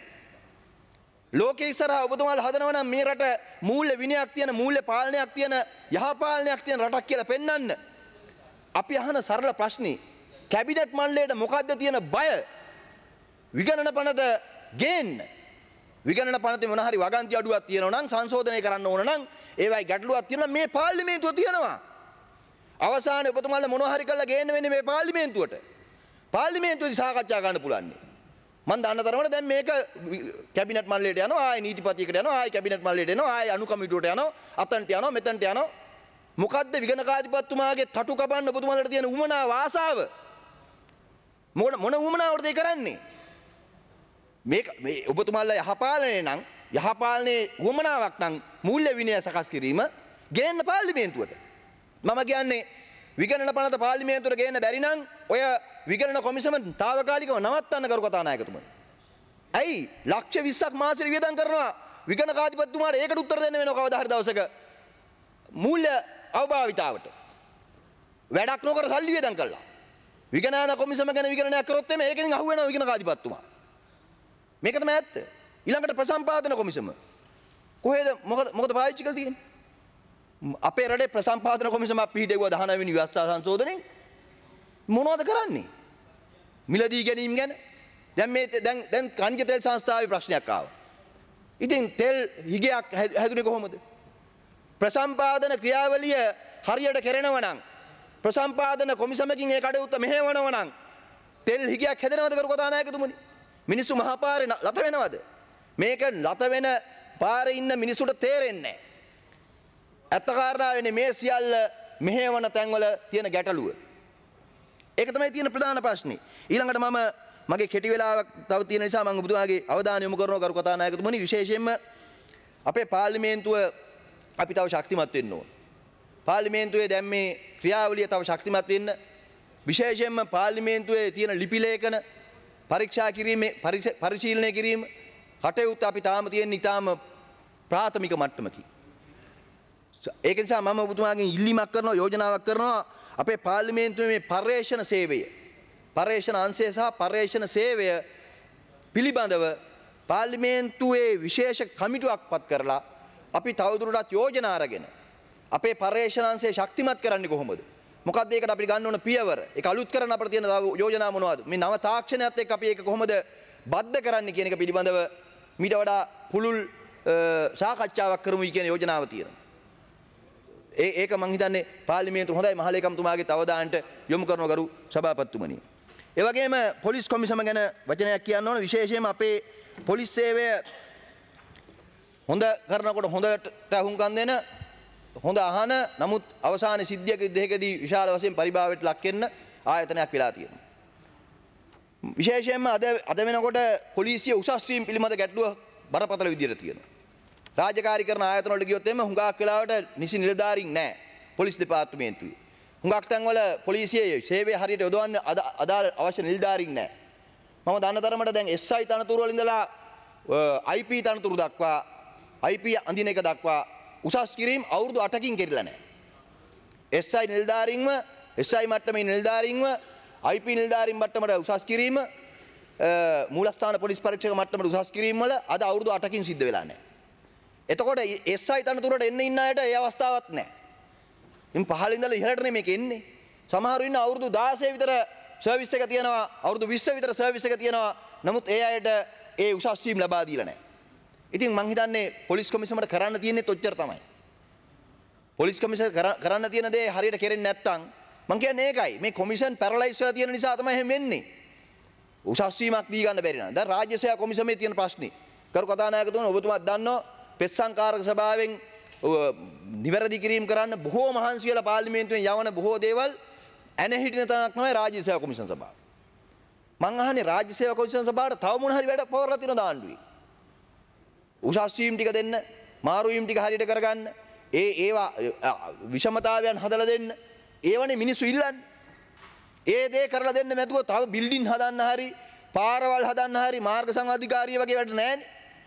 ලෝකේ ඉස්සරහා ඔබතුමාලා හදනවා නම් මේ රට මූල්‍ය විනයක් තියෙන මූල්‍ය පාලනයක් තියෙන යහපාලනයක් තියෙන රටක් කියලා පෙන්වන්න. අපි අහන සරල ප්‍රශ්නේ කැබිනට් මණ්ඩලයට මොකද්ද තියෙන බය? විගණන පනත ගේන්න. විගණන පනතේ මොන හරි වගන්ති අඩුවක් තියෙනවා නම් සංශෝධනය කරන්න ඕන නම් ඒවයි ගැටලුවක් තියෙනවා මේ පාර්ලිමේන්තුව තියෙනවා. අවසානයේ ඔබතුමාලා මොන හරි කරලා ගේන්න වෙන්නේ මේ පාර්ලිමේන්තුවට. පාර්ලිමේන්තුවේදී සාකච්ඡා කරන්න පුළුවන්. මම දන්න තරමට දැන් මේක කැබිනට් මණ්ඩලයට යනවා ආයි නීතිපතියකට යනවා ආයි කැබිනට් මණ්ඩලයට එනවා ආයි අනු කමිටුවට යනවා අතන්ට යනවා මෙතනට යනවා මොකද්ද විගණකාධිපතිතුමාගේ තටු කපන්න ඔබතුමාලට තියෙන උමනා වාසාව මොන මොන උමනාවටද ඒ කරන්නේ මේක මේ ඔබතුමාලා යහපාලනයේ නම් යහපාලනයේ උමනාවක් නම් මූල්‍ය විනය සකස් කිරීම ගේන්න පාර්ලිමේන්තුවට මම කියන්නේ විගණන පනත පාර්ලිමේන්තුවට ගේන්න බැරි නම් ඔය විගණන කොමිසම తాවකාලිකව නවත්තන්න කරු කතානායකතුමනි. ඇයි ලක්ෂ විස්සක් මාසෙට වියදම් කරනවා විගණකාධිපතිතුමාට ඒකට උත්තර දෙන්න වෙනවා කවදා හරි දවසක මූල්‍ය අවභාවිතාවට. වැඩක් නොකර සල්ලි වියදම් කළා. විගණන කොමිසම ගැන විගණනයක් කරොත් එමේ ඒකෙන් අහු වෙනවා විගණකාධිපතිතුමා. මේක තමයි ඇත්ත. ඊළඟට ප්‍රසම්පාදන කොමිසම කොහෙද මොකද මොකද පාවිච්චි කරලා තියෙන්නේ? අපේ රටේ ප්‍රසම්පාදන කොමිසමක් පිහිටෙවුවා දහනව වෙනි ව්‍යවස්ථා සංශෝධනයෙන් මොනවද කරන්නේ? මිලදී ගැනීම ගැන දැන් මේ දැන් දැන් කන්ජ තෙල් සංස්ථාවේ ප්‍රශ්නයක් ආවා. ඉතින් තෙල් හිගයක් හැදුනේ කොහොමද? ප්‍රසම්පාදන ක්‍රියාවලිය හරියට කරනවා නම් ප්‍රසම්පාදන කොමිසමකින් ඒ කඩයුත්ත මෙහෙවනවා නම් තෙල් හිගයක් හැදෙනවද කරු කතානායකතුමනි? මිනිස්සු මහා පාරේ ලත වෙනවද? මේක ලත වෙන පාරේ ඉන්න මිනිසුන්ට තේරෙන්නේ නැහැ. ඇත්ත කාරණා වෙන්නේ මේ සියල්ල මෙහෙවන තැන්වල තියෙන ගැටලුව. ඒක තමයි තියෙන ප්‍රධාන ප්‍රශ්නේ. ඊළඟට මම මගේ කෙටි වෙලාවක් තව තියෙන නිසා මම ඔබතුමාගේ අවධානය යොමු කරනවා කරු කතානායකතුමනි විශේෂයෙන්ම අපේ පාර්ලිමේන්තුව අපි තව ශක්තිමත් වෙන්න ඕන. පාර්ලිමේන්තුවේ දැන් මේ ක්‍රියාවලිය තව ශක්තිමත් වෙන්න විශේෂයෙන්ම පාර්ලිමේන්තුවේ තියෙන ලිපි ලේඛන පරීක්ෂා කිරීමේ පරිශීලනය කිරීම කටයුත්ත අපි තාම තියෙන ඉතාම ප්‍රාථමික මට්ටමකයි. ඒක නිසා මම ඔබතුමාගෙන් ඉල්ලීමක් කරනවා යෝජනාවක් කරනවා අපේ පාර්ලිමේන්තුවේ මේ පර්යේෂණ සේවය පර්යේෂණ අංශය සහ පර්යේෂණ සේවය පිළිබඳව පාර්ලිමේන්තුවේ විශේෂ කමිටුවක් පත් කරලා අපි තවදුරටත් යෝජනා අරගෙන අපේ පර්යේෂණ අංශය ශක්තිමත් කරන්නේ කොහොමද? මොකක්ද ඒකට අපි ගන්න ඕන පියවර? ඒක අලුත් කරන්න අපිට තියෙන යෝජනා මොනවද? මේ නව තාක්ෂණයත් එක්ක අපි ඒක කොහොමද බද්ධ කරන්නේ කියන එක පිළිබඳව මීට වඩා පුළුල් සාකච්ඡාවක් කරමු කියන යෝජනාව තියෙනවා. ඒ ඒක මං හිතන්නේ පාර්ලිමේන්තු හොඳයි මහලේකම්තුමාගේ අවධානයට යොමු කරන කරු සභාපතිතුමනි. ඒ වගේම පොලිස් කොමිසම ගැන වචනයක් කියන්න ඕන විශේෂයෙන්ම අපේ පොලිස් සේවය හොඳ කරනකොට හොඳට හුම්කම් දෙන හොඳ අහන නමුත් අවසානයේ සිද්ධියක දෙකකදී විශාල වශයෙන් පරිභාවයට ලක් වෙන්න ආයතනයක් වෙලා තියෙනවා. විශේෂයෙන්ම අද අද වෙනකොට පොලිසිය උසස් වීම පිළිබඳ ගැටලුව බරපතල විදියට තියෙනවා. රාජකාරී කරන ආයතන වලට ගියොත් එimhe හුඟක් වෙලාවට නිසි නිලධාරීන් නැහැ පොලිස් දෙපාර්තමේන්තුවේ. හුඟක් තැන්වල පොලිසියේ සේවය හරියට යොදවන්න අදාළ අවශ්‍ය නිලධාරීන් නැහැ. මම දන්න තරමට දැන් එස් ආයි තනතුරු වල ඉඳලා ආයි පී තනතුරු දක්වා ආයි පී අඳින එක දක්වා උසස් කිරීම අවුරුදු අටකින් කෙරිලා නැහැ. එස් ආයි නිලධාරීන්ව එස් ආයි මට්ටමේ නිලධාරීන්ව ආයි පී නිලධාරීන් මට්ටමට උසස් කිරීම මූලස්ථාන පොලිස් පරීක්ෂක මට්ටමට උසස් කිරීම වල අද අවුරුදු අටකින් සිද්ධ වෙලා නැහැ. එතකොට එස් ආයි තනතුරට එන්න ඉන්න අයට ඒ අවස්ථාවක් නැහැ. ඉන් පහළ ඉඳලා ඉහළට නෙමෙයි මේක එන්නේ. සමහරු ඉන්න අවුරුදු දාසය විතර සර්විස් එක තියෙනවා, අවුරුදු විස්ස විතර සර්විස් එක තියෙනවා. නමුත් ඒ අයට ඒ උසස් වීම ලබා දීලා නැහැ. ඉතින් මං හිතන්නේ පොලිස් කොමිසමට කරන්න තියෙන්නේ ඔච්චර තමයි. පොලිස් කොමිසම කරන්න තියෙන දේ හරියට කෙරෙන්නේ නැත්නම් මං කියන්නේ ඒකයි. මේ කොමිෂන් පැරලයිස් වෙලා තියෙන නිසා තමයි එහෙම වෙන්නේ. උසස් වීමක් දී ගන්න බැරි නේද? දැන් රාජ්‍ය සේවා කොමිසමේ තියෙන ප්‍රශ්නේ. කරු කතානායකතුමනි ඔබතුමාත් දන්නවා පෙත්සංකාරක සභාවෙන් නිවැරදි කිරීම කරන්න බොහෝ මහන්සි වෙලා පාර්ලිමේන්තුවෙන් යවන බොහෝ දේවල් ඇන හිටින තැනක් තමයි රාජ්‍ය සේවා කොමිෂන් සභාව. මං අහන්නේ රාජ්‍ය සේවා කොමිෂන් සභාවට තව මොන හරි වැඩ පවරලා තියෙන දාණ්ඩුවේ. උසස් වීම ටික දෙන්න, මාරු වීම ටික හරියට කරගන්න, ඒ ඒවා විෂමතාවයන් හදලා දෙන්න. ඒවනේ මිනිස්සු ඉල්ලන්නේ. ඒ දේ කරලා දෙන්න නැතුව තව බිල්ඩින් හදන්න හරි, පාරවල් හදන්න හරි මාර්ග සංවර්ධිකාරිය වගේ වැඩ නැහැනේ.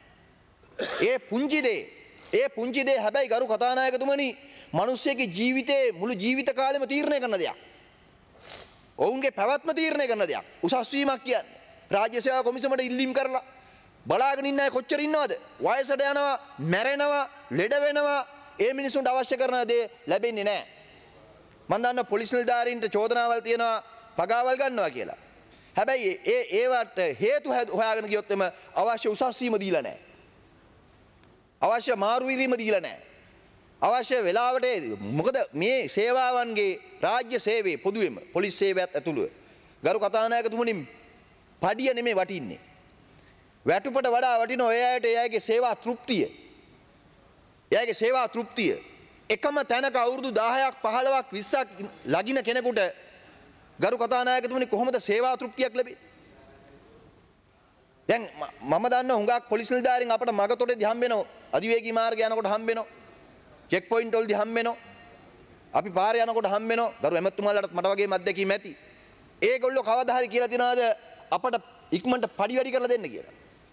ඒ පුංචි දේ ඒ පුංචි දේ හැබැයි ගරු කතානායකතුමනි මිනිස්සෙගේ ජීවිතේ මුළු ජීවිත කාලෙම තීරණය කරන දෙයක්. ඔවුන්ගේ පැවැත්ම තීරණය කරන දෙයක්. උසස් වීමක් කියන්නේ රාජ්‍ය සේවා කොමිසමට ඉල්ලීම් කරලා බලාගෙන ඉන්න අය කොච්චර ඉන්නවද? වයසට යනවා, මැරෙනවා, ලෙඩ වෙනවා. ඒ මිනිසුන්ට අවශ්‍ය කරන දේ ලැබෙන්නේ නැහැ. මම දන්න පොලිස් නිලධාරීන්ට චෝදනාවල් තියෙනවා පගාවල් ගන්නවා කියලා. හැබැයි ඒ ඒවට හේතු හොයාගෙන ගියොත් එම අවශ්‍ය උසස් වීම දීලා නැහැ. අවශ්‍ය මාරු වීම දීලා නැහැ. අවශ්‍ය වෙලාවට මොකද මේ සේවාවන්ගේ රාජ්‍ය සේවයේ පොදුවෙම පොලිස් සේවයත් ඇතුළුව ගරු කතානායකතුමනි පඩිය නෙමෙයි වටින්නේ. වැටුපට වඩා වටින ඔය අයට එයාගේ සේවා තෘප්තිය. එයාගේ සේවා තෘප්තිය එකම තැනක අවුරුදු දහයක් පහළොවක් විස්සක් ලගින කෙනෙකුට ගරු කතානායකතුමනි කොහොමද සේවා තෘප්තියක් ලැබෙන්නේ? දැන් මම දන්න හුඟක් පොලිස් නිලධාරීන් අපට මගතොටේදී හම්බ වෙනවා. අධිවේගී මාර්ගය යනකොට හම්බ වෙනවා. චෙක් පොයින්ට් වලදී හම්බ වෙනවා. අපි පාරේ යනකොට හම්බ වෙනවා. ගරු එමෙතුමාලටත් මට වගේම අත්දැකීම් ඇති. ඒගොල්ලෝ කවදා හරි කියලා තියනවාද අපට ඉක්මනට පඩි වැඩි කරලා දෙන්න කියලා.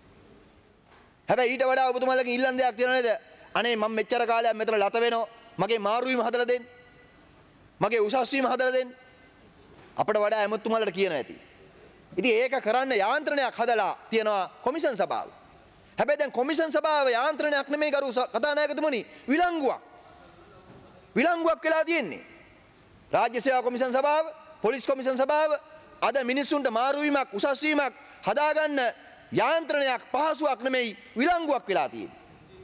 හැබැයි ඊට වඩා ඔබතුමාලගෙන් ඉල්ලන්න දෙයක් තියෙනව නේද? අනේ මම මෙච්චර කාලයක් මෙතන ලත වෙනවා. මගේ මාරු වීම හදලා දෙන්න. මගේ උසස් වීම හදලා දෙන්න. අපට වඩා එමෙතුමාලට කියන ඇති. ඉතින් ඒක කරන්න යාන්ත්‍රණයක් හදලා තියෙනවා කොමිෂන් සභාව. හැබැයි දැන් කොමිෂන් සභාව යාන්ත්‍රණයක් නෙමෙයි ගරු කතානායකතුමනි විලංගුවක්. විලංගුවක් වෙලා තියෙන්නේ. රාජ්‍ය සේවා කොමිෂන් සභාව, පොලිස් කොමිෂන් සභාව අද මිනිස්සුන්ට මාරු වීමක්, උසස් වීමක් හදාගන්න යාන්ත්‍රණයක්, පහසුවක් නෙමෙයි විලංගුවක් වෙලා තියෙන්නේ.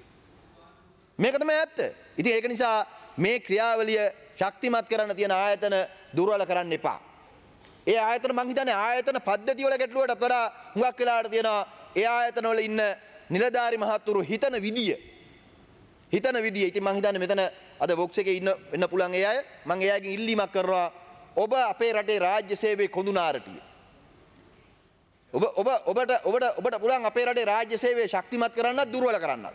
මේක තමයි ඇත්ත. ඉතින් ඒක නිසා මේ ක්‍රියාවලිය ශක්තිමත් කරන්න තියෙන ආයතන දුර්වල කරන්න එපා. ඒ ආයතන මං හිතන්නේ ආයතන පද්ධතිය වල ගැටලුවටත් වඩා හුඟක් වෙලාවට තියෙනවා ඒ ආයතන වල ඉන්න නිලධාරි මහත්තුරු හිතන විදිය. හිතන විදිය. ඉතින් මං හිතන්නේ මෙතන අද බොක්ස් එකේ ඉන්න වෙන්න පුළුවන් ඒ අය මං ඒ අයගෙන් ඉල්ලීමක් කරනවා ඔබ අපේ රටේ රාජ්‍ය සේවයේ කොඳුනාරටිය. ඔබ ඔබ ඔබට ඔබට ඔබට පුළුවන් අපේ රටේ රාජ්‍ය සේවය ශක්තිමත් කරන්නත් දුර්වල කරන්නත්.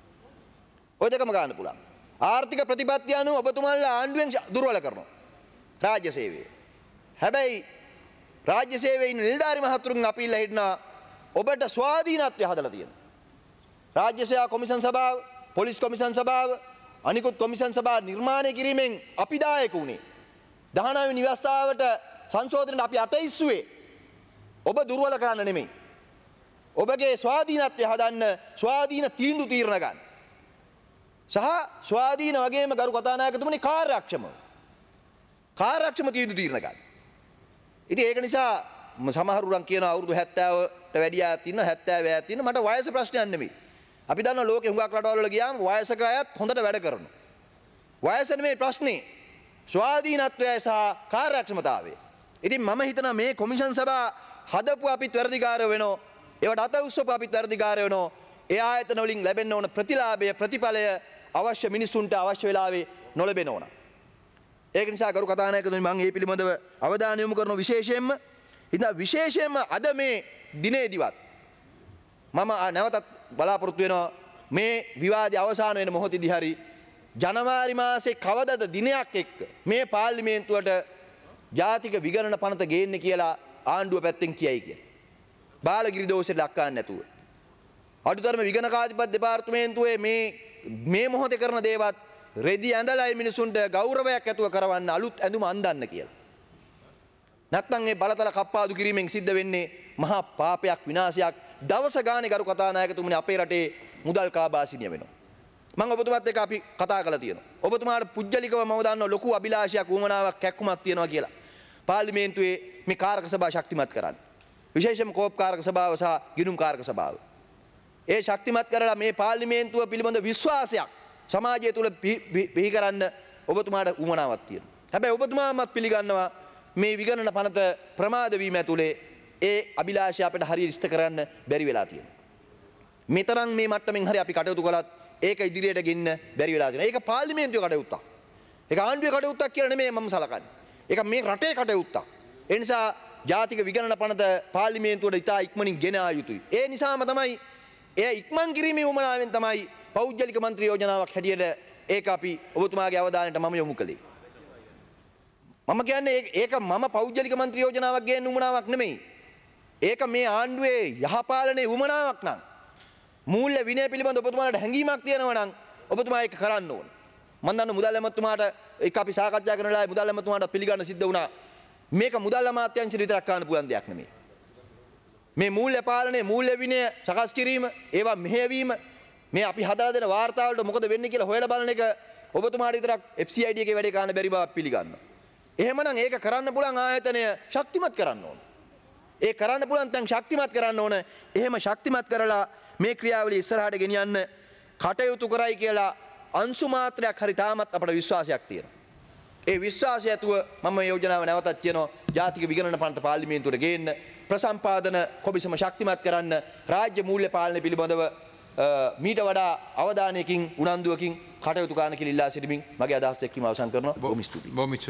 ඔය දෙකම ගන්න පුළුවන්. ආර්ථික ප්‍රතිපත්ති අනුව ඔබතුමාලා ආණ්ඩුවෙන් දුර්වල කරනවා රාජ්‍ය සේවය. හැබැයි රාජ්‍ය සේවයේ ඉන්න නිලධාරි මහතුරුන් අපි ඉල්ලා හිටනවා ඔබට ස්වාධීනත්වය හදලා තියෙනවා. රාජ්‍ය සේවා කොමිෂන් සභාව, පොලිස් කොමිෂන් සභාව, අනිකුත් කොමිෂන් සභා නිර්මාණය කිරීමෙන් අපි දායක වුණේ. දහනව වෙනි ව්‍යවස්ථාවට සංශෝධනයට අපි අතයිස්සුවේ. ඔබ දුර්වල කරන්න නෙමෙයි. ඔබගේ ස්වාධීනත්වය හදන්න ස්වාධීන තීන්දුව తీරන ගන්න. සහ ස්වාධීන වගේම ගරු කතානායකතුමනි කාර්යක්ෂම. කාර්යක්ෂම තීන්දුව తీරන ගන්න. ඉතින් ඒක නිසා සමහරුන් කියන අවුරුදු හැත්තෑවට වැඩි අයත් ඉන්න හැත්තෑ අයත් ඉන්න මට වයස ප්‍රශ්නයක් නෙමෙයි. අපි දන්නවා ලෝකේ හුඟක් රටවල් වල ගියාම වයසක අයත් හොඳට වැඩ කරනවා. වයස නෙමෙයි ප්‍රශ්නේ. ස්වාධීනත්වය සහ කාර්යක්ෂමතාවය. ඉතින් මම හිතනවා මේ කොමිෂන් සභා හදපු අපිත් වැඩිකාරයෝ වෙනෝ. ඒවට අත උස්සපු අපිත් වැඩිකාරයෝ වෙනෝ. ඒ ආයතන වලින් ලැබෙන්න ඕන ප්‍රතිලාභය ප්‍රතිඵලය අවශ්‍ය මිනිසුන්ට අවශ්‍ය වෙලාවේ නොලැබෙන්න ඕන. ඒක නිසා ගරු කතානායකතුමනි මම මේ පිළිබඳව අවධානය යොමු කරන විශේෂයෙන්ම ඉතින් විශේෂයෙන්ම අද මේ දිනේදිවත් මම නැවතත් බලාපොරොත්තු වෙනවා මේ විවාදය අවසන් වෙන මොහොතේදී හරි ජනවාරි මාසේ කවදද දිනයක් එක්ක මේ පාර්ලිමේන්තුවට ජාතික විගණන පනත ගේන්නේ කියලා ආණ්ඩුව පැත්තෙන් කියයි කියලා. බාලගිරි දෝෂෙට ලක් කරන්නේ නැතුව. අඩුතරම විගණකාධිපති දෙපාර්තමේන්තුවේ මේ මේ මොහොතේ කරන දේවත් රෙදි ඇඳලා මිනිසුන්ට ගෞරවයක් ඇතුව කරවන්න අලුත් ඇඳුම අඳන්න කියලා. නැත්නම් මේ බලතල කප්පාදු කිරීමෙන් සිද්ධ වෙන්නේ මහා පාපයක් විනාශයක්. දවස ගානේ ගරු කතානායකතුමනි අපේ රටේ මුදල් කාබාසිනිය වෙනවා. මම ඔබතුමාත් එක්ක අපි කතා කරලා තියෙනවා. ඔබතුමාට පුජ්‍යලිකව මම දන්නවා ලොකු අභිලාෂයක් වුමනාවක් කැක්කුමක් තියෙනවා කියලා. පාර්ලිමේන්තුවේ මේ කාරක සභාව ශක්තිමත් කරන්න. විශේෂයෙන්ම කෝප් කාරක සභාව සහ ගිණුම් කාරක සභාව. ඒ ශක්තිමත් කරලා මේ පාර්ලිමේන්තුව පිළිබඳ විශ්වාසයක් සමාජය තුළ බිහි කරන්න ඔබතුමාට උවමනාවක් තියෙනවා. හැබැයි ඔබතුමාමත් පිළිගන්නවා මේ විගණන පනත ප්‍රමාද වීම ඇතුලේ ඒ අභිලාෂය අපිට හරියට ඉෂ්ට කරන්න බැරි වෙලා තියෙනවා. මෙතරම් මේ මට්ටමින් හරි අපි කටයුතු කළත් ඒක ඉදිරියට ගෙන්න බැරි වෙලා තියෙනවා. ඒක පාර්ලිමේන්තුවේ කටයුත්තක්. ඒක ආණ්ඩුවේ කටයුත්තක් කියලා නෙමෙයි මම සලකන්නේ. ඒක මේ රටේ කටයුත්තක්. ඒ නිසා ජාතික විගණන පනත පාර්ලිමේන්තුවට ඉතා ඉක්මනින් ගෙන ආ යුතුයි. ඒ නිසාම තමයි එය ඉක්මන් කිරීමේ උවමනාවෙන් තමයි පෞද්ගලික මන්ත්‍රී යෝජනාවක් හැටියට ඒක අපි ඔබතුමාගේ අවධානයට මම යොමු කළේ. මම කියන්නේ ඒක මම පෞද්ගලික මන්ත්‍රී යෝජනාවක් ගේන්න උවමනාවක් නෙමෙයි. ඒක මේ ආණ්ඩුවේ යහපාලනයේ උවමනාවක් නම් මූල්‍ය විනය පිළිබඳ ඔබතුමාට හැඟීමක් තියෙනවා නම් ඔබතුමා ඒක කරන්න ඕන. මම දන්න මුදල් ඇමතුමාට ඒක අපි සාකච්ඡා කරන වෙලාවේ මුදල් ඇමතුමාට පිළිගන්න සිද්ධ වුණා. මේක මුදල් අමාත්‍යාංශය විතරක් කරන්න පුළුවන් දෙයක් නෙමෙයි. මේ මූල්‍ය පාලනයේ මූල්‍ය විනය සකස් කිරීම, ඒවා මෙහෙයවීම, මේ අපි හදලා දෙන වාර්තා වලට මොකද වෙන්නේ කියලා හොයලා බලන එක ඔබතුමාට විතරක් F C I D එකේ වැඩේ කරන්න බැරි බව පිළිගන්නවා. එහෙමනම් ඒක කරන්න පුළුවන් ආයතනය ශක්තිමත් කරන්න ඕන. ඒ කරන්න පුළුවන් තැන් ශක්තිමත් කරන්න ඕන. එහෙම ශක්තිමත් කරලා මේ ක්‍රියාවලිය ඉස්සරහට ගෙනියන්න කටයුතු කරයි කියලා අංශු මාත්‍රයක් හරි තාමත් අපට විශ්වාසයක් තියෙනවා. ඒ විශ්වාසය ඇතුව මම යෝජනාව නැවතත් කියනවා ජාතික විගණන පනත පාර්ලිමේන්තුවට ගේන්න, ප්‍රසම්පාදන කොමිසම ශක්තිමත් කරන්න, රාජ්‍ය මූල්‍ය පාලනය පිළිබඳව මීට වඩා අවධානයකින් උනන්දුවකින් කටයුතු කරන්න කියලා ඉල්ලා සිටිමින් මගේ අදහස් එක්කීම අවසන් කරනවා. බොහොම ස්තුතියි.